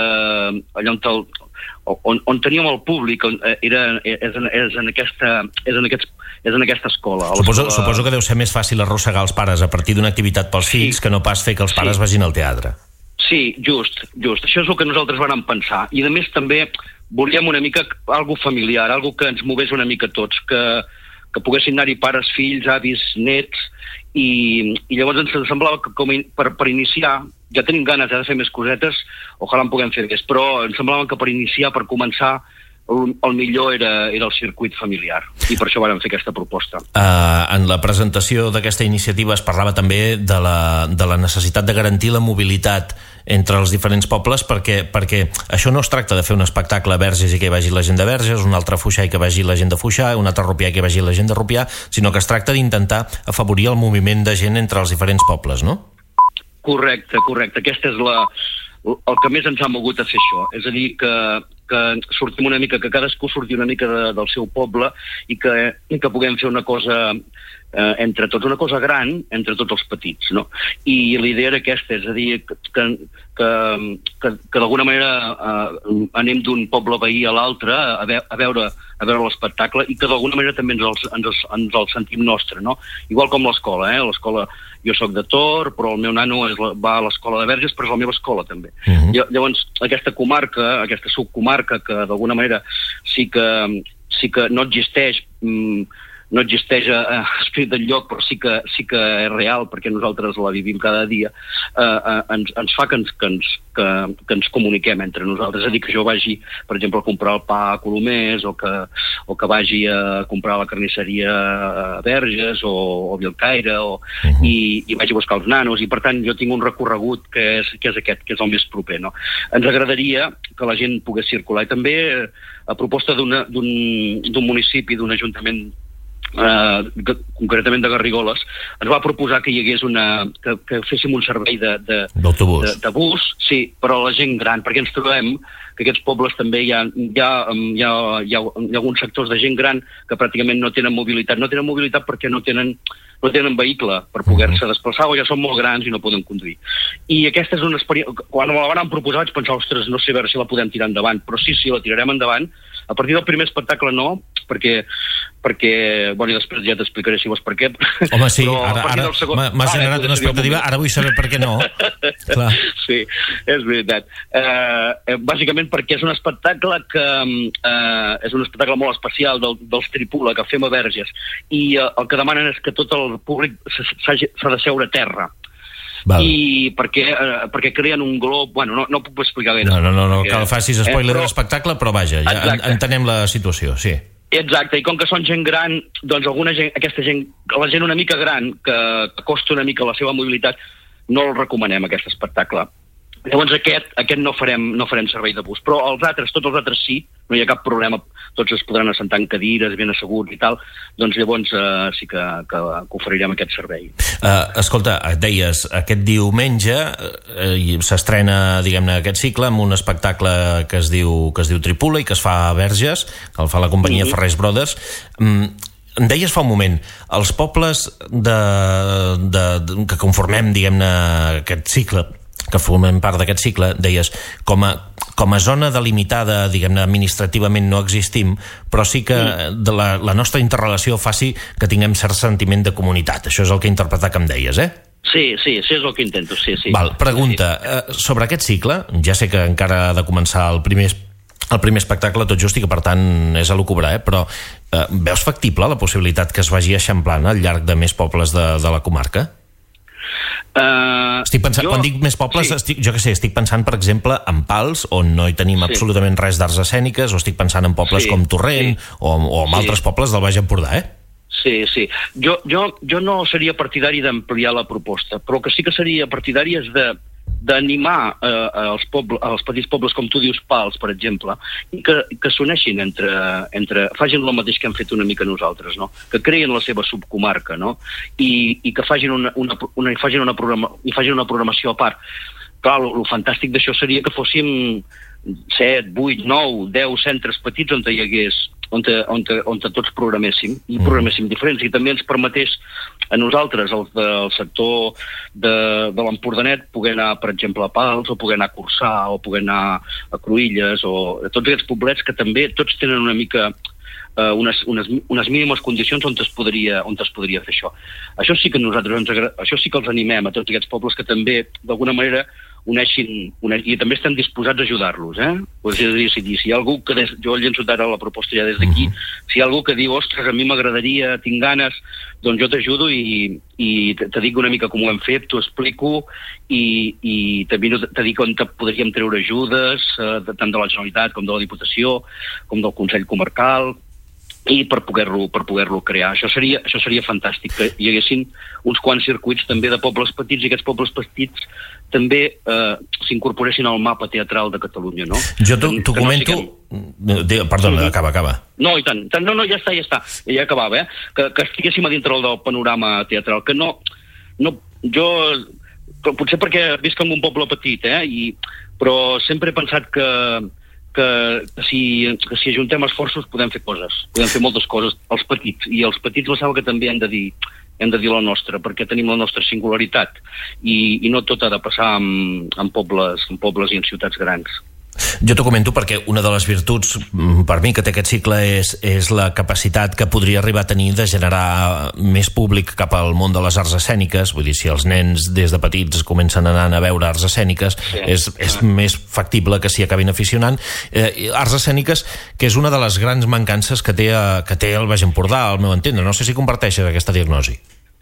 on teníem el públic és en aquesta escola. Suposo que deu ser més fàcil arrossegar els pares a partir d'una activitat pels fills que no pas fer que els pares vagin al teatre. Sí, just. Això és el que nosaltres vam pensar. I a més també volíem una mica algo familiar, algo que ens movés una mica tots, que poguessin anar-hi pares, fills, avis, nets, i llavors ens semblava que per iniciar, ja tenim ganes de fer més cosetes, ojalà en puguem fer més, però ens semblava que per iniciar, per començar, el millor era el circuit familiar, i per això vam fer aquesta proposta. En la presentació d'aquesta iniciativa es parlava també de la necessitat de garantir la mobilitat entre els diferents pobles, perquè això no es tracta de fer un espectacle a Verges i que hi vagi la gent de Verges, un altre a Foixà i que vagi la gent de Foixà, un altre a Rupià i que vagi la gent de Rupià, sinó que es tracta d'intentar afavorir el moviment de gent entre els diferents pobles, no? Correcte. Aquesta és el que més ens ha mogut a fer això. És a dir, que sortim una mica, que cadascú surti una mica del seu poble i que puguem fer una cosa entre tots, una cosa gran entre tots els petits, no? I la idea era aquesta, és a dir, que d'alguna manera anem d'un poble veí a l'altre a veure l'espectacle i que d'alguna manera també ens el sentim nostre, no? Igual com l'escola, l'escola, jo sóc de Tor, però el meu nano va a l'escola de Verges, però és la meva escola també. Llavors, aquesta comarca, aquesta subcomarca, que d'alguna manera sí que no existeix a esprit del lloc, però sí que és real, perquè nosaltres la vivim cada dia, ens fa que ens comuniquem entre nosaltres. És a dir, que jo vagi, per exemple, a comprar el pa a Colomers, o que vagi a comprar a la carnisseria a Verges, o a Vilcaire, i vagi a buscar els nanos, i per tant jo tinc un recorregut que és aquest, que és el més proper, no? Ens agradaria que la gent pogués circular, i també a proposta d'un municipi, d'un ajuntament, concretament de Garrigoles, ens va proposar que hi hagués que féssim un servei d'autobús, de bus, sí, però a la gent gran, perquè ens trobem que aquests pobles també hi ha alguns sectors de gent gran que pràcticament no tenen mobilitat perquè no tenen vehicle per poder-se desplaçar, o ja són molt grans i no poden conduir. I aquesta és una experiència, quan me la van proposar vaig pensar, ostres, no sé a veure si la podem tirar endavant, però sí, la tirarem endavant. A partir del primer espectacle no, perquè bueno, i després ja t'explicaré si vols per què. Home, sí, ara m'has generat una expectativa, ara vull saber per què no. Clar. Sí, és veritat. Bàsicament perquè és un espectacle molt especial dels Tripula, que fem a Verges, i el que demanen és que tot el públic s'ha de seure a terra. I perquè creen un glob, bueno, no puc explicar bé. No cal facis spoiler de l'espectacle, però vaja, ja entenem la situació, sí. Exacte, i com que són gent gran, doncs la gent una mica gran, que costa una mica la seva mobilitat, no el recomanem, aquest espectacle. Llavors aquest no farem servei de bus, però tots els altres sí, no hi ha cap problema, tots es podran assentar en cadires, ben asseguts i tal, doncs llavors sí que oferirem aquest servei. Escolta, et deies, aquest diumenge s'estrena, diguem-ne, aquest cicle amb un espectacle que es diu Tripula i que es fa a Verges, que el fa la companyia Ferrés Brothers. Em deies fa un moment, els pobles que conformem, diguem-ne, aquest cicle, que formem part d'aquest cicle, deies, com a zona delimitada, diguem-ne, administrativament no existim, però sí que la nostra interrelació faci que tinguem cert sentiment de comunitat. Això és el que he interpretat que em deies, eh? Sí, és el que intento, sí. Val, pregunta, sobre aquest cicle, ja sé que encara ha de començar el primer espectacle tot just i que per tant és elucubrar, però veus factible la possibilitat que es vagi eixamplant al llarg de més pobles de la comarca? Estic pensant, quan dic més pobles, estic pensant, per exemple, en Pals, on no hi tenim absolutament res d'arts escèniques, o estic pensant en pobles com Torrent, o en altres pobles del Baix Empordà, eh? Sí. Jo no seria partidari d'ampliar la proposta, però que sí que seria partidari és d'animar els petits pobles, com tu dius, Pals, per exemple, i que s'uneixin facin el mateix que hem fet una mica nosaltres, no? Que creïn la seva subcomarca, no? I que facin una programació a part. Clar, el fantàstic d'això seria que fóssim 7, 8, 9, 10 centres petits on hi hagués on tots programéssim diferents, i també ens permetés a nosaltres, els del sector de l'Empordanet, poder anar, per exemple, a Pals, o poder anar a Corçà, o poder anar a Cruïlles, o a tots aquests poblets que també tots tenen una mica unes mínimes condicions on es podria fer això. Això sí que els animem a tots aquests pobles que també, d'alguna manera, i també estem disposats a ajudar-los, Pues, és a dir, si hi ha algú que jo llenço ara la proposta ja des d'aquí, si hi ha algú que diu, ostres, a mi m'agradaria, tinc ganes, doncs jo t'ajudo i te dic una mica com ho hem fet, t'ho explico i també te dic on podríem treure ajudes, tant de la Generalitat com de la Diputació, com del Consell Comarcal, i per poder-lo crear. Això seria fantàstic, que hi haguessin uns quants circuits també de pobles petits, i aquests pobles petits també s'incorporessin al mapa teatral de Catalunya, no? Jo t'ho comento... Perdona, acaba. No, i tant. No, ja està. Ja acabava, que estiguéssim a dintre del panorama teatral, que no... Jo... Potser perquè visc en un poble petit, però sempre he pensat que si ajuntem esforços podem fer coses, podem fer moltes coses, els petits, i els petits me sembla que també hem de dir la nostra, perquè tenim la nostra singularitat i no tot ha de passar en pobles i en ciutats grans. Jo t'ho comento perquè una de les virtuts per mi que té aquest cicle és la capacitat que podria arribar a tenir de generar més públic cap al món de les arts escèniques. Vull dir, si els nens des de petits comencen a anar a veure arts escèniques, és més factible que s'hi acabin aficionant. Arts escèniques, que és una de les grans mancances que té el Baix Empordà, al meu entendre. No sé si comparteixes aquesta diagnosi.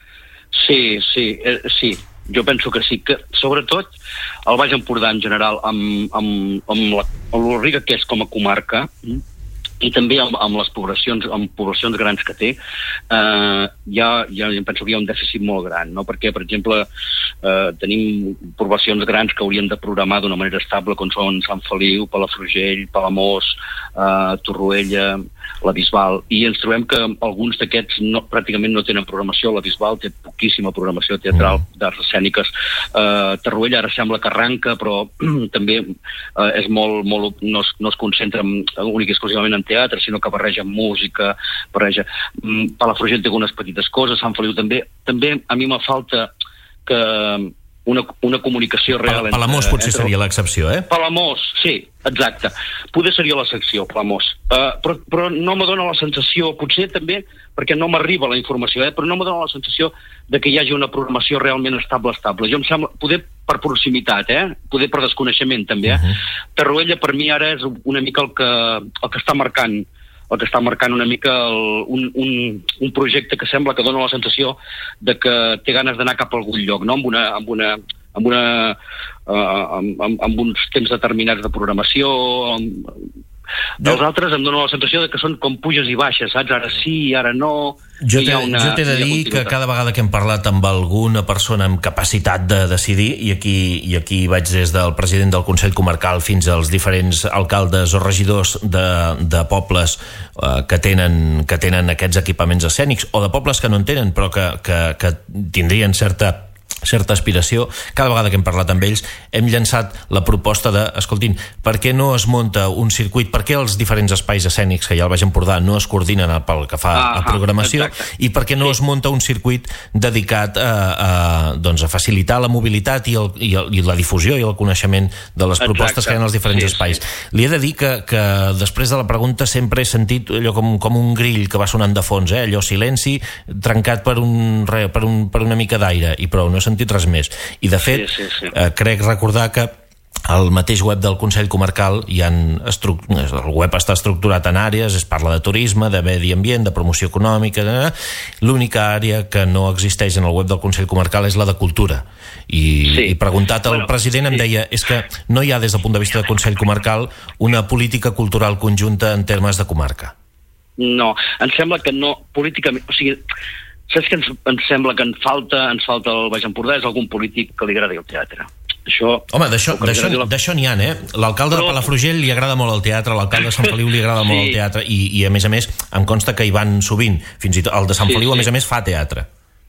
Sí. Jo penso que sí, que sobretot el Baix Empordà en general, amb el rica que és com a comarca, i també amb les poblacions grans que té, ja penso que hi ha un dèficit molt gran, no? Perquè, per exemple, tenim poblacions grans que haurien de programar d'una manera estable, com són Sant Feliu, Palafrugell, Palamós, Torroella, la Bisbal, i ens trobem que alguns d'aquests pràcticament no tenen programació. La Bisbal té poquíssima programació teatral d'arts escèniques. Torroella ara sembla que arranca, però també és molt no es concentra únic i exclusivament en teatre, sinó que barreja música, Palafrugell té algunes petites coses, Sant Feliu també a mi me falta que una comunicació real. Palamós potser seria l'excepció, Palamós, sí, exacte. Potser seria l'excepció, Palamós. Però no me dóna la sensació, potser també perquè no m'arriba la informació, però no me dóna la sensació de que hi hagi una programació realment estable. Jo em sembla, poder per proximitat, poder per desconeixement també. Torroella per mi ara és una mica el que està marcant una mica un projecte que sembla que dona la sensació de que té ganes d'anar cap a algun lloc, no? Amb uns temps determinats de programació. Els altres em donen la sensació de que són com puges i baixes, saps? Ara sí, ara no. Jo t'he de dir que cada vegada que hem parlat amb alguna persona amb capacitat de decidir, i aquí vaig des del president del Consell Comarcal fins als diferents alcaldes o regidors de pobles que tenen aquests equipaments escènics, o de pobles que no en tenen però que tindrien certa aspiració, cada vegada que hem parlat amb ells hem llançat la proposta de, escoltin, per què no es munta un circuit, per què els diferents espais escènics que hi ha al Baix Empordà no es coordinen pel que fa a programació, i per què no es munta un circuit dedicat a facilitar la mobilitat i la difusió i el coneixement de les propostes que hi ha en els diferents espais. Li he de dir que després de la pregunta sempre he sentit allò com un grill que va sonant de fons, allò silenci trencat per una mica d'aire, i prou, no he sentit res més. I de fet, crec recordar que al mateix web del Consell Comarcal el web està estructurat en àrees, es parla de turisme, de medi ambient, de promoció econòmica. L'única àrea que no existeix en el web del Consell Comarcal és la de cultura. I preguntat al president em deia, és que no hi ha des del punt de vista del Consell Comarcal una política cultural conjunta en termes de comarca. No, em sembla que no, políticament, o sigui, saps que ens sembla que ens falta al Baix Empordà és algun polític que li agradi el teatre. Home, d'això n'hi ha, L'alcalde de Palafrugell li agrada molt el teatre, l'alcalde de Sant Feliu li agrada molt el teatre, i a més em consta que hi van sovint, fins i tot el de Sant Feliu a més fa teatre.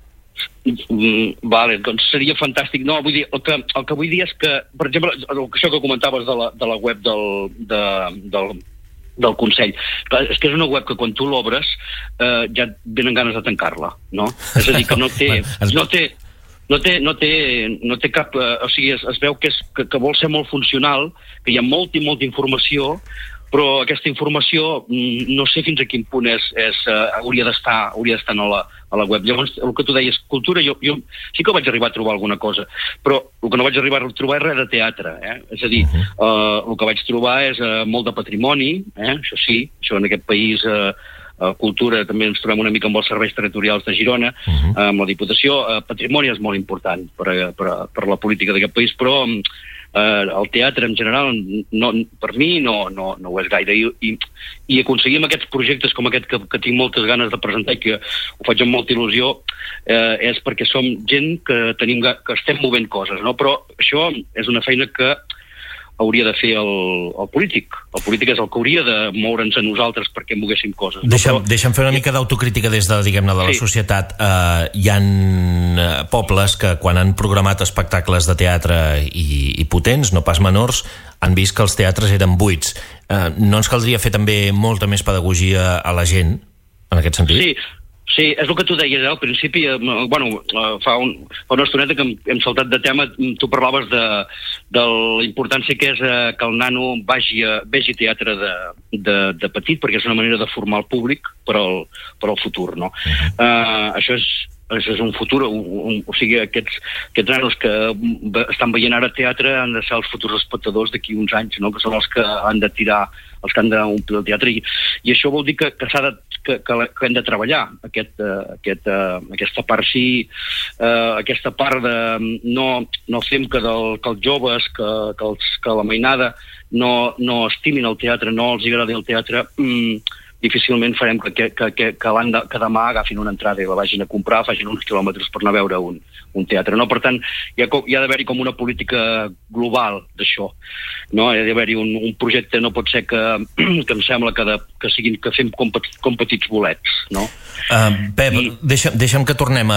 Vale, doncs seria fantàstic. No, vull dir, el que vull dir és que, per exemple, això que comentaves de la web del Consell. És que és una web que quan tu l'obres ja et venen ganes de tancar-la, no? És a dir, que no té cap... O sigui, es veu que vol ser molt funcional, que hi ha molta informació, però aquesta informació no sé fins a quin punt hauria d'estar a la web. Llavors, el que tu deies, cultura, jo sí que vaig arribar a trobar alguna cosa, però el que no vaig arribar a trobar és res de teatre, és a dir, el que vaig trobar és molt de patrimoni, això sí, això en aquest país... cultura, també ens trobem una mica amb els serveis territorials de Girona, amb la Diputació. Patrimoni és molt important per la política d'aquest país, però el teatre en general per mi no ho és gaire, i aconseguir aquests projectes com aquest que tinc moltes ganes de presentar i que ho faig amb molta il·lusió és perquè som gent que estem movent coses, no? Però això és una feina que hauria de fer el polític. El polític és el que hauria de moure'ns a nosaltres perquè moguéssim coses. Deixa'm fer una mica d'autocrítica des de, diguem-ne, de la societat. Hi ha pobles que quan han programat espectacles de teatre i potents, no pas menors, han vist que els teatres eren buits. No ens caldria fer també molta més pedagogia a la gent, en aquest sentit? Sí, és el que tu deies, al principi, fa una estoneta que hem saltat de tema, tu parlaves de la importància que és que el nano vegi teatre de petit, perquè és una manera de formar el públic per al futur, no? Això és un futur, o sigui, aquests nanos que estan veient ara teatre han de ser els futurs espectadors d'aquí uns anys, no? Que són els que han de tirar, els que han d'omplir el teatre, i això vol dir que hem de treballar aquesta part, aquesta part de no fem que els joves, que la mainada no estimin el teatre, no els agradi el teatre, difícilment farem que demà agafin una entrada i la vagin a comprar, facin uns quilòmetres per anar a veure un teatre, no? Per tant, hi ha d'haver-hi com una política global d'això, no? Hi ha d'haver-hi un projecte, no pot ser que em sembla que fem com petits bolets, no? Pep, deixa'm que tornem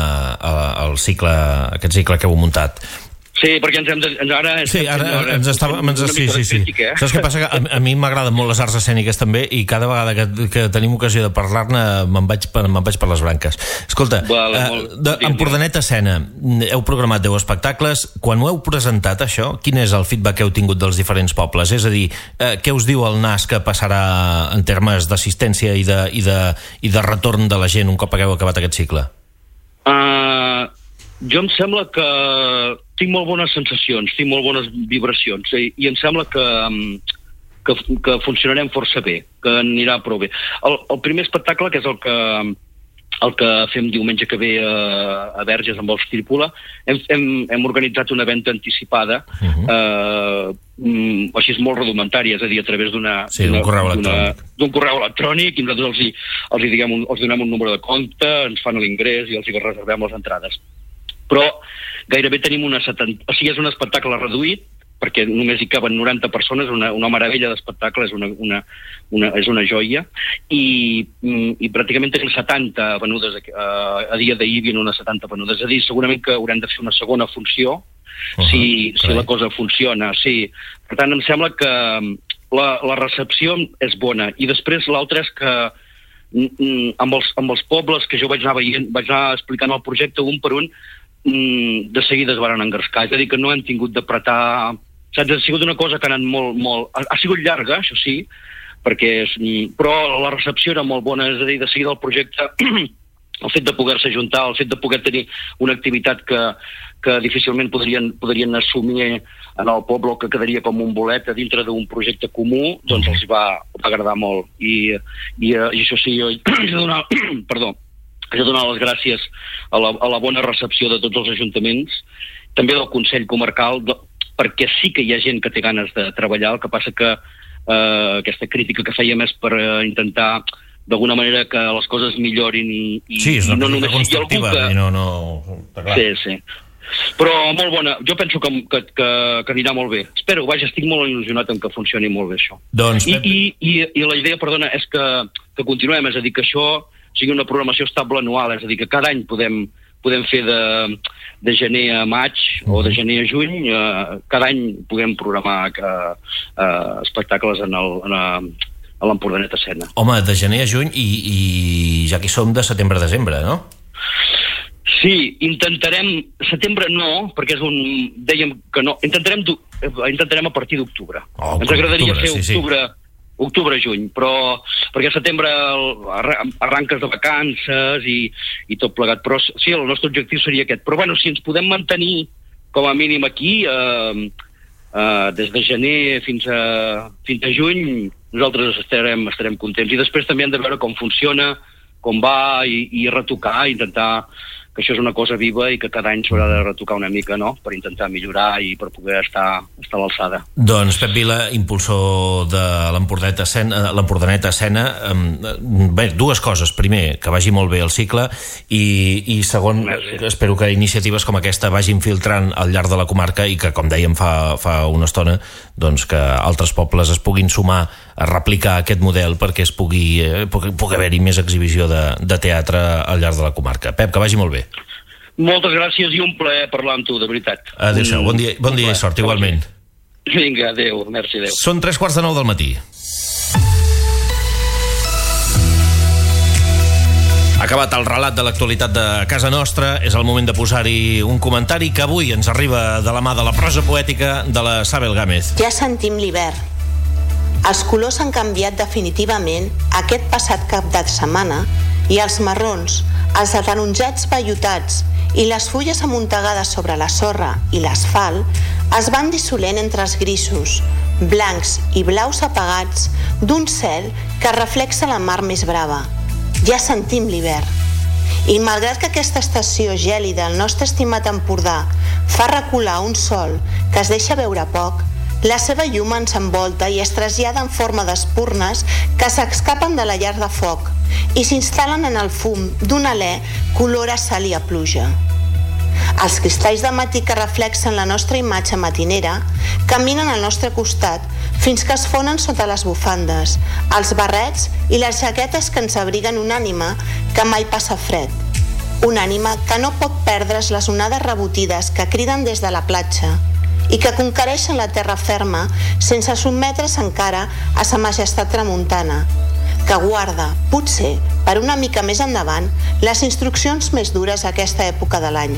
al cicle, aquest cicle que heu muntat. Sí, perquè ara ens estàvem... Sí. Saps què passa? Que a mi m'agraden molt les arts escèniques també, i cada vegada que tenim ocasió de parlar-ne me'n vaig per les branques. Escolta, Empordanet Escena, heu programat 10 espectacles. Quan ho heu presentat, això, quin és el feedback que heu tingut dels diferents pobles? És a dir, què us diu el NAS que passarà en termes d'assistència i de retorn de la gent un cop hagueu acabat aquest cicle? Jo em sembla que tinc molt bones sensacions, tinc molt bones vibracions, i em sembla que funcionarem força bé, que anirà prou bé. El primer espectacle, que és el que fem diumenge que ve a Verges amb els Trípola, hem organitzat una venda anticipada, així molt rudimentària, és a dir, a través d'un correu electrònic, i nosaltres els donem un número de compte, ens fan l'ingrés i els reservem les entrades. Però gairebé tenim o sigui, és un espectacle reduït, perquè només hi caben 90 persones, una meravella d'espectacle, és una joia, i pràcticament tenim 70 venudes, a dia d'ahir hi havia unes 70 venudes, és a dir, segurament que haurem de fer una segona funció, si la cosa funciona, sí. Per tant, em sembla que la recepció és bona, i després l'altre és que amb els pobles que jo vaig anar veient, vaig anar explicant el projecte un per un, de seguida es van engrescar, és a dir, que no hem tingut d'apretar, saps? Ha sigut una cosa que ha anat molt... Ha sigut llarga, això sí, però la recepció era molt bona, és a dir, de seguida el projecte, el fet de poder-se juntar, el fet de poder tenir una activitat que difícilment podrien assumir en el poble, que quedaria com un bolet a dintre d'un projecte comú, doncs els va agradar molt. I això sí, jo he de donar... Perdó. He de donar les gràcies a la bona recepció de tots els ajuntaments, també del Consell Comarcal, perquè sí que hi ha gent que té ganes de treballar, el que passa que aquesta crítica que fèiem és per intentar d'alguna manera que les coses millorin i no només sigui algú que... Sí. Però molt bona, jo penso que anirà molt bé. Espero, estic molt il·lusionat en que funcioni molt bé això. I la idea, perdona, és que continuem, és a dir, que això sigui una programació estable anual, és a dir, que cada any podem fer de gener a maig o de gener a juny, cada any podem programar espectacles a l'Empordanet Escena. Home, de gener a juny i ja que hi som de setembre a desembre, no? Sí, intentarem... Setembre no, perquè dèiem que no. Intentarem a partir d'octubre. Ens agradaria fer octubre... octubre-juny, però perquè al setembre arranques de vacances i tot plegat, però sí, el nostre objectiu seria aquest. Però bueno, si ens podem mantenir com a mínim aquí, des de gener fins a juny, nosaltres estarem contents. I després també hem de veure com funciona, com va, i retocar, intentar que això és una cosa viva i que cada any s'haurà de retocar una mica, no?, per intentar millorar i per poder estar a l'alçada. Doncs Pep Vila, impulsor de l'Empordanet Escena, bé, dues coses. Primer, que vagi molt bé el cicle, i segon, espero que iniciatives com aquesta vagin filtrant al llarg de la comarca i que, com dèiem fa una estona, doncs que altres pobles es puguin sumar a replicar aquest model perquè es pugui haver-hi més exhibició de teatre al llarg de la comarca. Pep, que vagi molt bé. Moltes gràcies i un plaer parlar amb tu, de veritat. Adéu-siau, bon dia i sort, igualment. Vinga, adéu, merci, adéu. Són 3:45 del matí. Acabat el relat de l'actualitat de casa nostra, és el moment de posar-hi un comentari que avui ens arriba de la mà de la prosa poètica de la Sabel Gámez. Ja sentim l'hivern. Els colors han canviat definitivament aquest passat cap de setmana i els marrons, els ataronjats vellutats i les fulles amuntegades sobre la sorra i l'asfalt es van dissolent entre els grisos, blancs i blaus apagats d'un cel que reflexa la mar més brava. Ja sentim l'hivern. I malgrat que aquesta estació gèlida al nostre estimat Empordà fa recular un sol que es deixa veure poc, la seva llum ens envolta i es trasllada en forma d'espurnes que s'escapen de la llar de foc i s'instal·len en el fum d'un alè color a sal i a pluja. Els cristalls de matí que reflexen la nostra imatge matinera caminen al nostre costat fins que es fonen sota les bufandes, els barrets i les jaquetes que ens abriguen una ànima que mai passa fred. Una ànima que no pot perdre's les onades rebotides que criden des de la platja i que conquereixen la terra ferma sense sotmetre's encara a sa majestat tramuntana, que guarda, potser, per una mica més endavant, les instruccions més dures a aquesta època de l'any.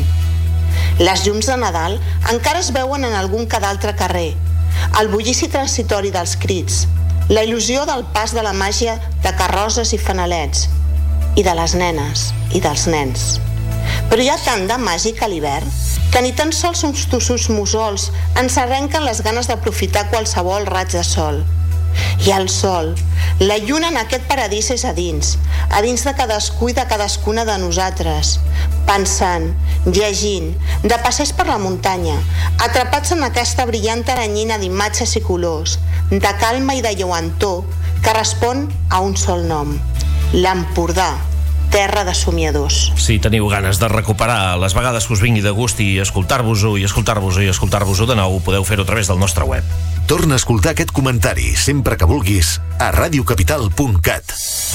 Les llums de Nadal encara es veuen en algun que d'altre carrer, el bullici transitori dels crits, la il·lusió del pas de la màgia de carrosses i fanalets, i de les nenes i dels nens. Però hi ha tant de màgic a l'hivern que ni tan sols uns tossos mussols ens arrenquen les ganes d'aprofitar qualsevol raig de sol. I el sol, la lluna en aquest paradís és a dins de cadascú i de cadascuna de nosaltres, pensant, llegint, de passeig per la muntanya, atrapats en aquesta brillant aranyina d'imatges i colors, de calma i de lluentor que respon a un sol nom, l'Empordà, terra de somiadors. Si teniu ganes de recuperar les vegades que us vingui de gust i escoltar-vos-ho i escoltar-vos-ho i escoltar-vos-ho de nou, podeu fer-ho a través del nostre web. Torna a escoltar aquest comentari sempre que vulguis a radiocapital.cat.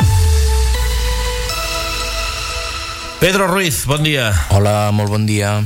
Pedro Ruiz, bon dia. Hola, molt bon dia.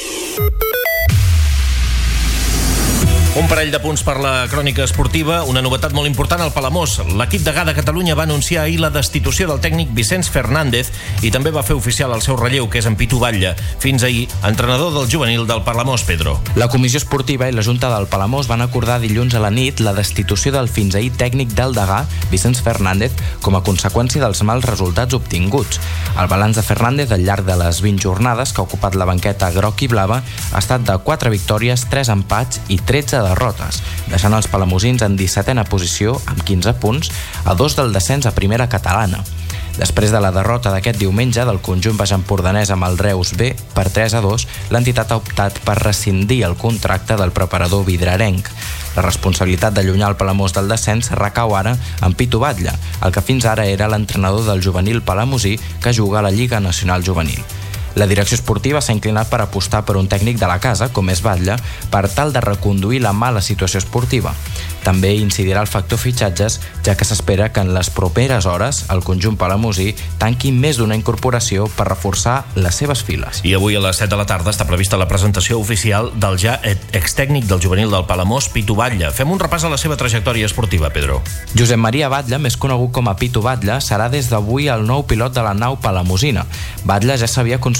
Un parell de punts per la crònica esportiva. Una novetat molt important al Palamós. L'equip degà de Catalunya va anunciar ahir la destitució del tècnic Vicenç Fernández i també va fer oficial el seu relleu, que és en Pitu Batlle, fins ahir entrenador del juvenil del Palamós, Pedro. La Comissió Esportiva i la Junta del Palamós van acordar dilluns a la nit la destitució del fins ahir tècnic del degà, Vicenç Fernández, com a conseqüència dels mals resultats obtinguts. El balanç de Fernández al llarg de les 20 jornades que ha ocupat la banqueta groc i blava ha estat de 4 victòries, 3 empats i 13 derrotes, deixant els palamosins en 17a posició amb 15 punts, a 2 del descens a primera catalana. Després de la derrota d'aquest diumenge del conjunt baixempordanès amb el Reus B per 3-2, l'entitat ha optat per rescindir el contracte del preparador vidrarenc. La responsabilitat d'allunyar el Palamós del descens recau ara en Pitu Batlle, el que fins ara era l'entrenador del juvenil palamosí que juga a la Lliga Nacional Juvenil. La direcció esportiva s'ha inclinat per apostar per un tècnic de la casa, com és Batlle, per tal de reconduir la mala situació esportiva. També incidirà el factor fitxatges, ja que s'espera que en les properes hores el conjunt palamosí tanqui més d'una incorporació per reforçar les seves files. I avui a les 7 de la tarda està prevista la presentació oficial del ja extècnic del juvenil del Palamós, Pitu Batlle. Fem un repàs a la seva trajectòria esportiva, Pedro. Josep Maria Batlle, més conegut com a Pitu Batlle, serà des d'avui el nou pilot de la nau palamosina. Batlle ja s'havia consolidat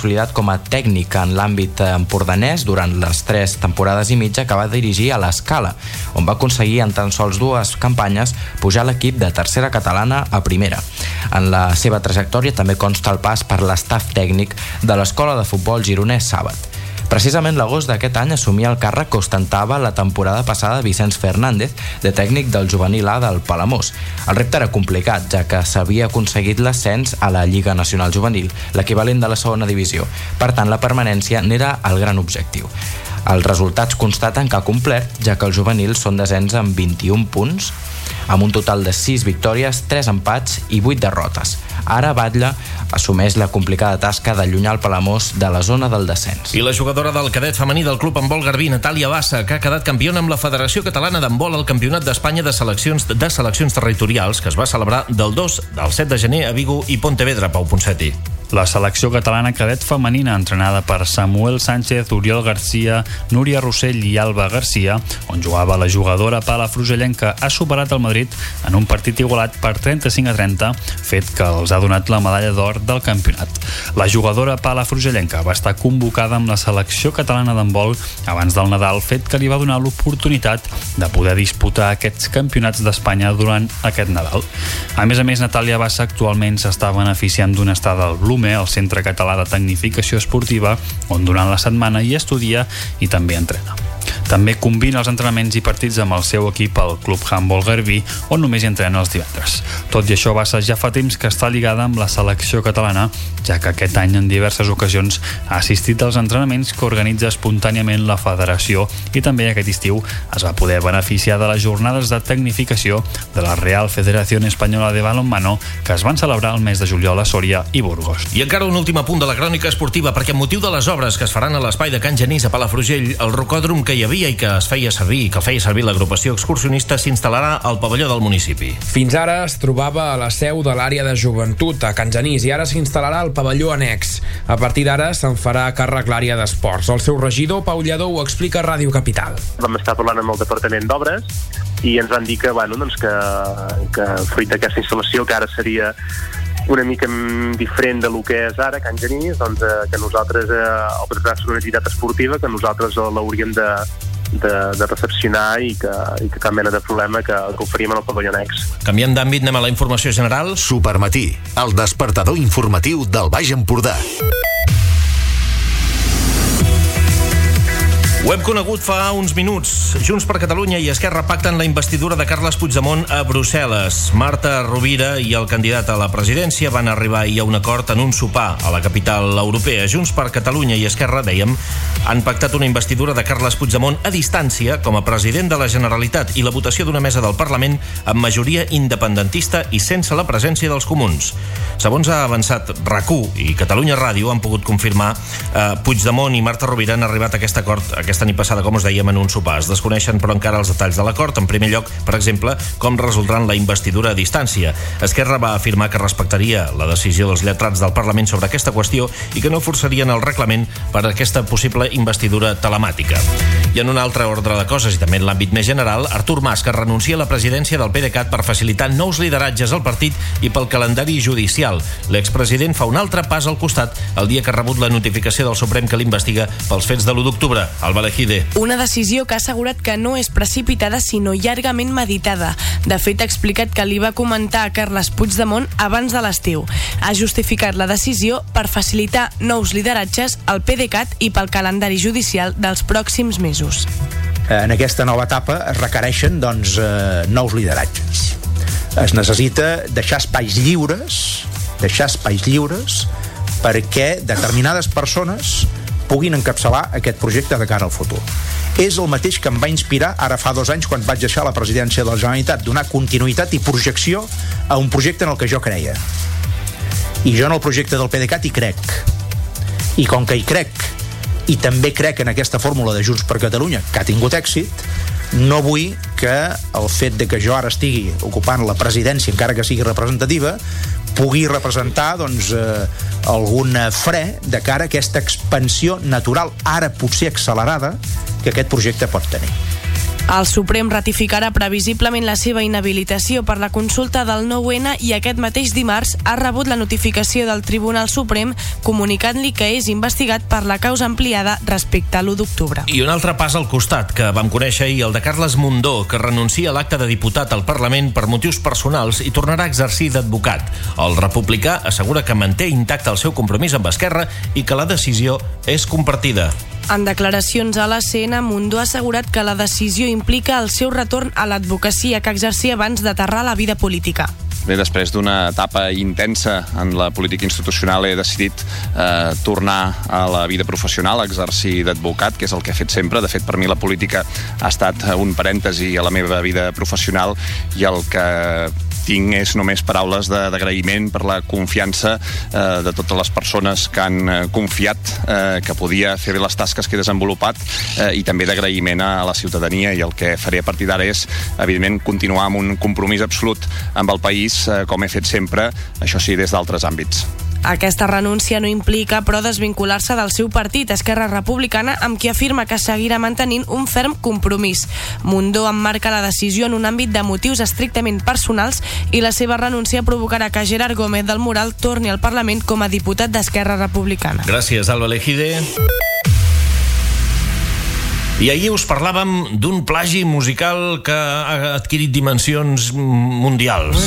consolidat com a tècnic en l'àmbit empordanès durant les 3 temporades i mitja que va dirigir a l'Escala, on va aconseguir en tan sols 2 campanyes pujar l'equip de tercera catalana a primera. En la seva trajectòria també consta el pas per l'estaf tècnic de l'Escola de Futbol gironès Sàbat. Precisament l'agost d'aquest any assumia el càrrec que ostentava la temporada passada Vicenç Fernández, de tècnic del juvenil A del Palamós. El repte era complicat, ja que s'havia aconseguit l'ascens a la Lliga Nacional Juvenil, l'equivalent de la segona divisió. Per tant, la permanència n'era el gran objectiu. Els resultats constaten que ha complert, ja que els juvenils són descens amb 21 punts, amb un total de 6 victòries, 3 empats i 8 derrotes. Ara Batlle assumeix la complicada tasca d'allunyar el Palamós de la zona del descens. I la jugadora del cadet femení del club handbol garbí, Natàlia Bassa, que ha quedat campiona amb la Federació Catalana d'Handbol al Campionat d'Espanya de seleccions territorials, que es va celebrar del 2 al 7 de gener a Vigo i Pontevedra. Pau Ponseti. La selecció catalana cadet femenina, entrenada per Samuel Sánchez, Oriol Garcia, Núria Rossell i Alba Garcia, on jugava la jugadora palafrugellenca, ha superat el Madrid en un partit igualat per 35-30, fet que els ha donat la medalla d'or del campionat. La jugadora palafrugellenca va estar convocada amb la selecció catalana d'handbol abans del Nadal, fet que li va donar l'oportunitat de poder disputar aquests campionats d'Espanya durant aquest Nadal. A més, Natàlia Bassa actualment s'està beneficiant d'una estada al Blume, al Centre Català de Tecnificació Esportiva, on durant la setmana hi estudia i també entrena. També combina els entrenaments i partits amb el seu equip al Club Handbol Garbí, on només hi entrena els divendres. Tot i això, Bassa ja fa temps que està lligada amb la selecció catalana, ja que aquest any en diverses ocasions ha assistit als entrenaments que organitza espontàniament la federació i també aquest estiu es va poder beneficiar de les jornades de tecnificació de la Real Federación Española de Balonmano que es van celebrar el mes de juliol a Sòria i Burgos. I encara un últim apunt de la crònica esportiva, perquè amb motiu de les obres que es faran a l'espai de Can Genís a Palafrugell, el rocòdrom que hi havia i que el feia servir l'agrupació excursionista s'instal·larà al pavelló del municipi. Fins ara es trobava a la seu de l'àrea de joventut a Can Genís i ara s'instal·larà al pavelló annex. A partir d'ara se'n farà càrrec l'àrea d'esports. El seu regidor, Pau Lledó, ho explica a Ràdio Capital. Vam estar parlant amb el Departament d'Obres i ens van dir que fruit d'aquesta instal·lació, que ara seria una mica diferent de lo que és ara Can Genís, doncs, que nosaltres, el Patronat és una entitat esportiva, que nosaltres l'hauríem de recepcionar i que cap mena de problema que ho faríem en el pavelló annex. Canviant d'àmbit, anem a la informació general. Supermatí, el despertador informatiu del Baix Empordà. Ho hem conegut fa uns minuts. Junts per Catalunya i Esquerra pacten la investidura de Carles Puigdemont a Brussel·les. Marta Rovira i el candidat a la presidència van arribar ahir a un acord en un sopar a la capital europea. Junts per Catalunya i Esquerra, dèiem, han pactat una investidura de Carles Puigdemont a distància com a president de la Generalitat i la votació d'una mesa del Parlament amb majoria independentista i sense la presència dels comuns. Segons ha avançat RAC1 i Catalunya Ràdio, han pogut confirmar Puigdemont i Marta Rovira han arribat a aquest acord aquesta nit passada, com us dèiem, en un sopar. Es desconeixen, però, encara els detalls de l'acord. En primer lloc, per exemple, com resoldran la investidura a distància. Esquerra va afirmar que respectaria la decisió dels lletrats del Parlament sobre aquesta qüestió i que no forçarien el reglament per a aquesta possible investidura telemàtica. I en un altre ordre de coses, i també en l'àmbit més general, Artur Mas, que renuncia a la presidència del PDeCAT per facilitar nous lideratges al partit i pel calendari judicial. L'expresident fa un altre pas al costat el dia que ha rebut la notificació del Suprem que l'investiga pels fets de l'1 d'octubre. Una decisió que ha assegurat que no és precipitada sinó llargament meditada. De fet, ha explicat que li va comentar a Carles Puigdemont abans de l'estiu. Ha justificat la decisió per facilitar nous lideratges al PDeCAT i pel calendari judicial dels pròxims mesos. En aquesta nova etapa es requereixen nous lideratges. Es necessita deixar espais lliures perquè determinades persones puguin encapçalar aquest projecte de cara al futur. És el mateix que em va inspirar ara fa 2 anys quan vaig deixar la presidència de la Generalitat, donar continuïtat i projecció a un projecte en el que jo creia. I jo en el projecte del PDeCAT hi crec. I com que hi crec, i també crec en aquesta fórmula de Junts per Catalunya, que ha tingut èxit, no vull que el fet de que jo ara estigui ocupant la presidència, encara que sigui representativa, pugui representar algun fre de cara a aquesta expansió natural, ara potser accelerada, que aquest projecte pot tenir. El Suprem ratificarà previsiblement la seva inhabilitació per la consulta del 9-N i aquest mateix dimarts ha rebut la notificació del Tribunal Suprem comunicant-li que és investigat per la causa ampliada respecte a l'1 d'octubre. I un altre pas al costat, que vam conèixer ahir, el de Carles Mundó, que renuncia a l'acte de diputat al Parlament per motius personals i tornarà a exercir d'advocat. El republicà assegura que manté intacte el seu compromís amb Esquerra i que la decisió és compartida. En declaracions a la CNN, Mundó ha assegurat que la decisió implica el seu retorn a l'advocacia que exercia abans d'aterrar a la vida política. Bé, després d'una etapa intensa en la política institucional he decidit tornar a la vida professional, a exercir d'advocat, que és el que he fet sempre. De fet, per mi la política ha estat un parèntesi a la meva vida professional i el que tinc és només paraules d'agraïment per la confiança de totes les persones que han confiat que podia fer bé les tasques que he desenvolupat i també d'agraïment a la ciutadania, i el que faré a partir d'ara és, evidentment, continuar amb un compromís absolut amb el país, com he fet sempre, això sí, des d'altres àmbits. Aquesta renúncia no implica, però, desvincular-se del seu partit, Esquerra Republicana, amb qui afirma que seguirà mantenint un ferm compromís. Mundó emmarca la decisió en un àmbit de motius estrictament personals i la seva renúncia provocarà que Gerard Gómez del Moral torni al Parlament com a diputat d'Esquerra Republicana. Gràcies, Alba Lejide. I ahir us parlàvem d'un plagi musical que ha adquirit dimensions mundials.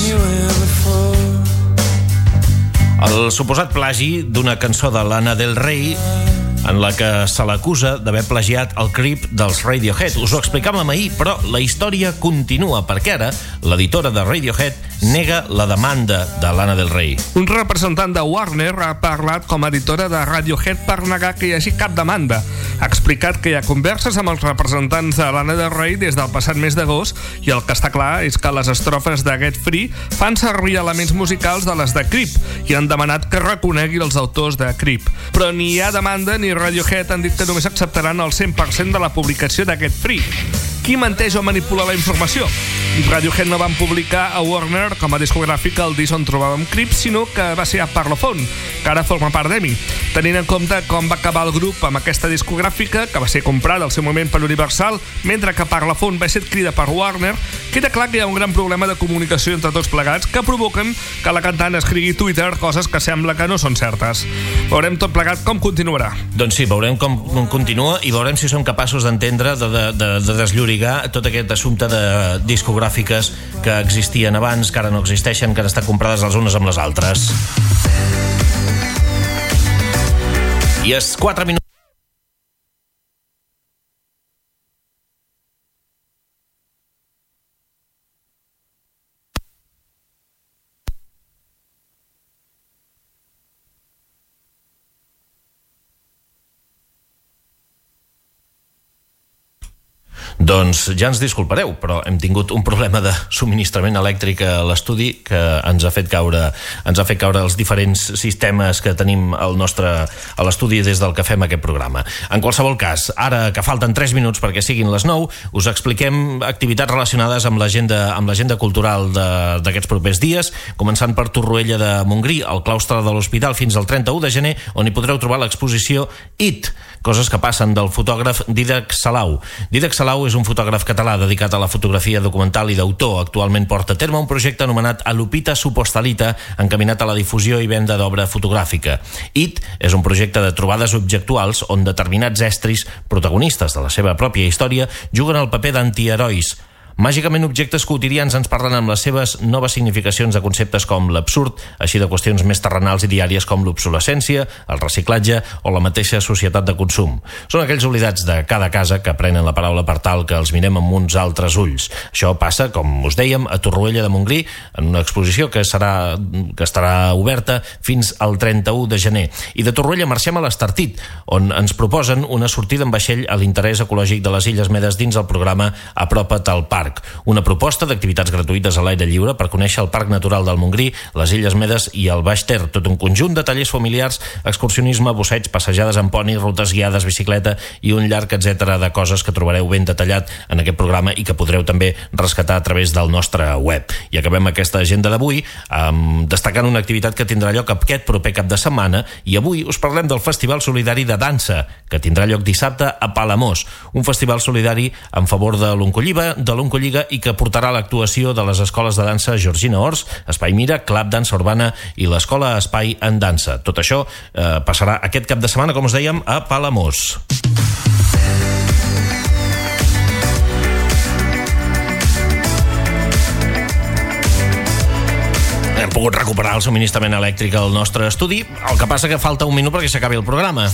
El suposat plagi d'una cançó de Lana Del Rey en la que se l'acusa d'haver plagiat el Creep dels Radiohead. Us ho explicàvem ahir, però la història continua, perquè ara l'editora de Radiohead nega la demanda de Lana Del Rey. Un representant de Warner ha parlat com a editora de Radiohead per negar que hi hagi cap demanda. Ha explicat que hi ha converses amb els representants de Lana Del Rey des del passat mes d'agost i el que està clar és que les estrofes de Get Free fan servir elements musicals de les de Creep i han demanat que reconegui els autors de Creep. Però ni hi ha demanda ni Radiohead han dit que només acceptaran el 100% de la publicació de Get Free. Qui menteix o manipula la informació? Radiohead no van publicar a Warner com a discogràfica el disc on trobàvem Creep, sinó que va ser a Parlophone, que ara forma part d'EMI. Tenint en compte com va acabar el grup amb aquesta discogràfica, que va ser comprada al seu moment per Universal, mentre que Parlophone va ser adquirida per Warner, queda clar que hi ha un gran problema de comunicació entre tots plegats que provoquen que la cantant escrigui a Twitter coses que sembla que no són certes. Veurem tot plegat com continuarà. Doncs sí, veurem com continua i veurem si som capaços d'entendre, de desllorigar tot aquest assumpte de discogràfiques que existien abans, que ara no existeixen, que han estat comprades les unes amb les altres. I és 4 minuts. Doncs ja ens disculpareu, però hem tingut un problema de subministrament elèctric a l'estudi que ens ha fet caure els diferents sistemes que tenim a l'estudi des del que fem aquest programa. En qualsevol cas, ara que falten 3 minuts perquè siguin les 9, us expliquem activitats relacionades amb l'agenda cultural d'aquests propers dies, començant per Torroella de Montgrí, al claustre de l'Hospital, fins al 31 de gener, on hi podreu trobar l'exposició IT, coses que passen, del fotògraf Dídac Salau. Dídac Salau és un fotògraf català dedicat a la fotografia documental i d'autor. Actualment porta a terme un projecte anomenat Alupita Supostalita, encaminat a la difusió i venda d'obra fotogràfica. IT és un projecte de trobades objectuals on determinats estris, protagonistes de la seva pròpia història, juguen el paper d'antiherois. Màgicament objectes quotidians ens parlen amb les seves noves significacions de conceptes com l'absurd, així de qüestions més terrenals i diàries com l'obsolescència, el reciclatge o la mateixa societat de consum. Són aquells oblidats de cada casa que prenen la paraula per tal que els mirem amb uns altres ulls. Això passa, com us dèiem, a Torroella de Montgrí, en una exposició que estarà oberta fins al 31 de gener. I de Torroella marxem a l'Estartit, on ens proposen una sortida en vaixell a l'interès ecològic de les Illes Medes dins el programa Apropa't al Parc. Parc, una proposta d'activitats gratuïtes a l'aire lliure per conèixer el Parc Natural del Montgrí, les Illes Medes i el Baix Ter, tot un conjunt de tallers familiars, excursionisme, busseig, passejades en poni, rutes guiades, bicicleta i un llarg etcètera de coses que trobareu ben detallat en aquest programa i que podreu també rescatar a través del nostre web. I acabem aquesta agenda d'avui destacant una activitat que tindrà lloc aquest proper cap de setmana, i avui us parlem del Festival Solidari de Dansa, que tindrà lloc dissabte a Palamós, un festival solidari en favor de l'Oncolliga i que portarà l'actuació de les escoles de dansa Georgina Ors, Espai Mira, Club Dansa Urbana i l'Escola Espai en Dansa. Tot això passarà aquest cap de setmana, com us dèiem, a Palamós. Hem pogut recuperar el subministrament elèctric al nostre estudi, el que passa que falta un minut perquè s'acabi el programa.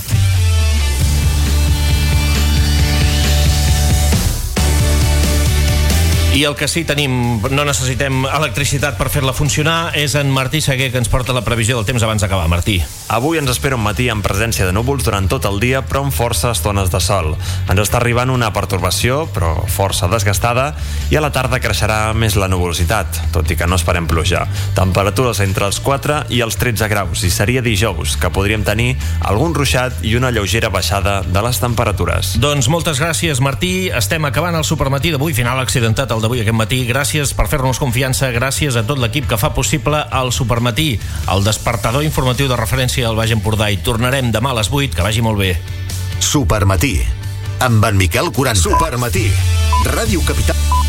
I el que sí tenim, no necessitem electricitat per fer-la funcionar, és en Martí Seguer, que ens porta la previsió del temps abans d'acabar. Martí. Avui ens espera un matí amb presència de núvols durant tot el dia, però amb força estones de sol. Ens està arribant una pertorbació, però força desgastada, i a la tarda creixerà més la nuvolositat, tot i que no esperem pluja. Temperatures entre els 4 i els 13 graus, i seria dijous, que podríem tenir algun ruixat i una lleugera baixada de les temperatures. Doncs moltes gràcies, Martí. Estem acabant el supermatí d'avui, final accidentat el d'avui aquest matí. Gràcies per fer-nos confiança, gràcies a tot l'equip que fa possible el supermatí, el despertador informatiu de referència al Baix Empordà, i tornarem demà a les 8, que vagi molt bé. Supermatí, amb en Miquel 40. Supermatí, Ràdio Capital.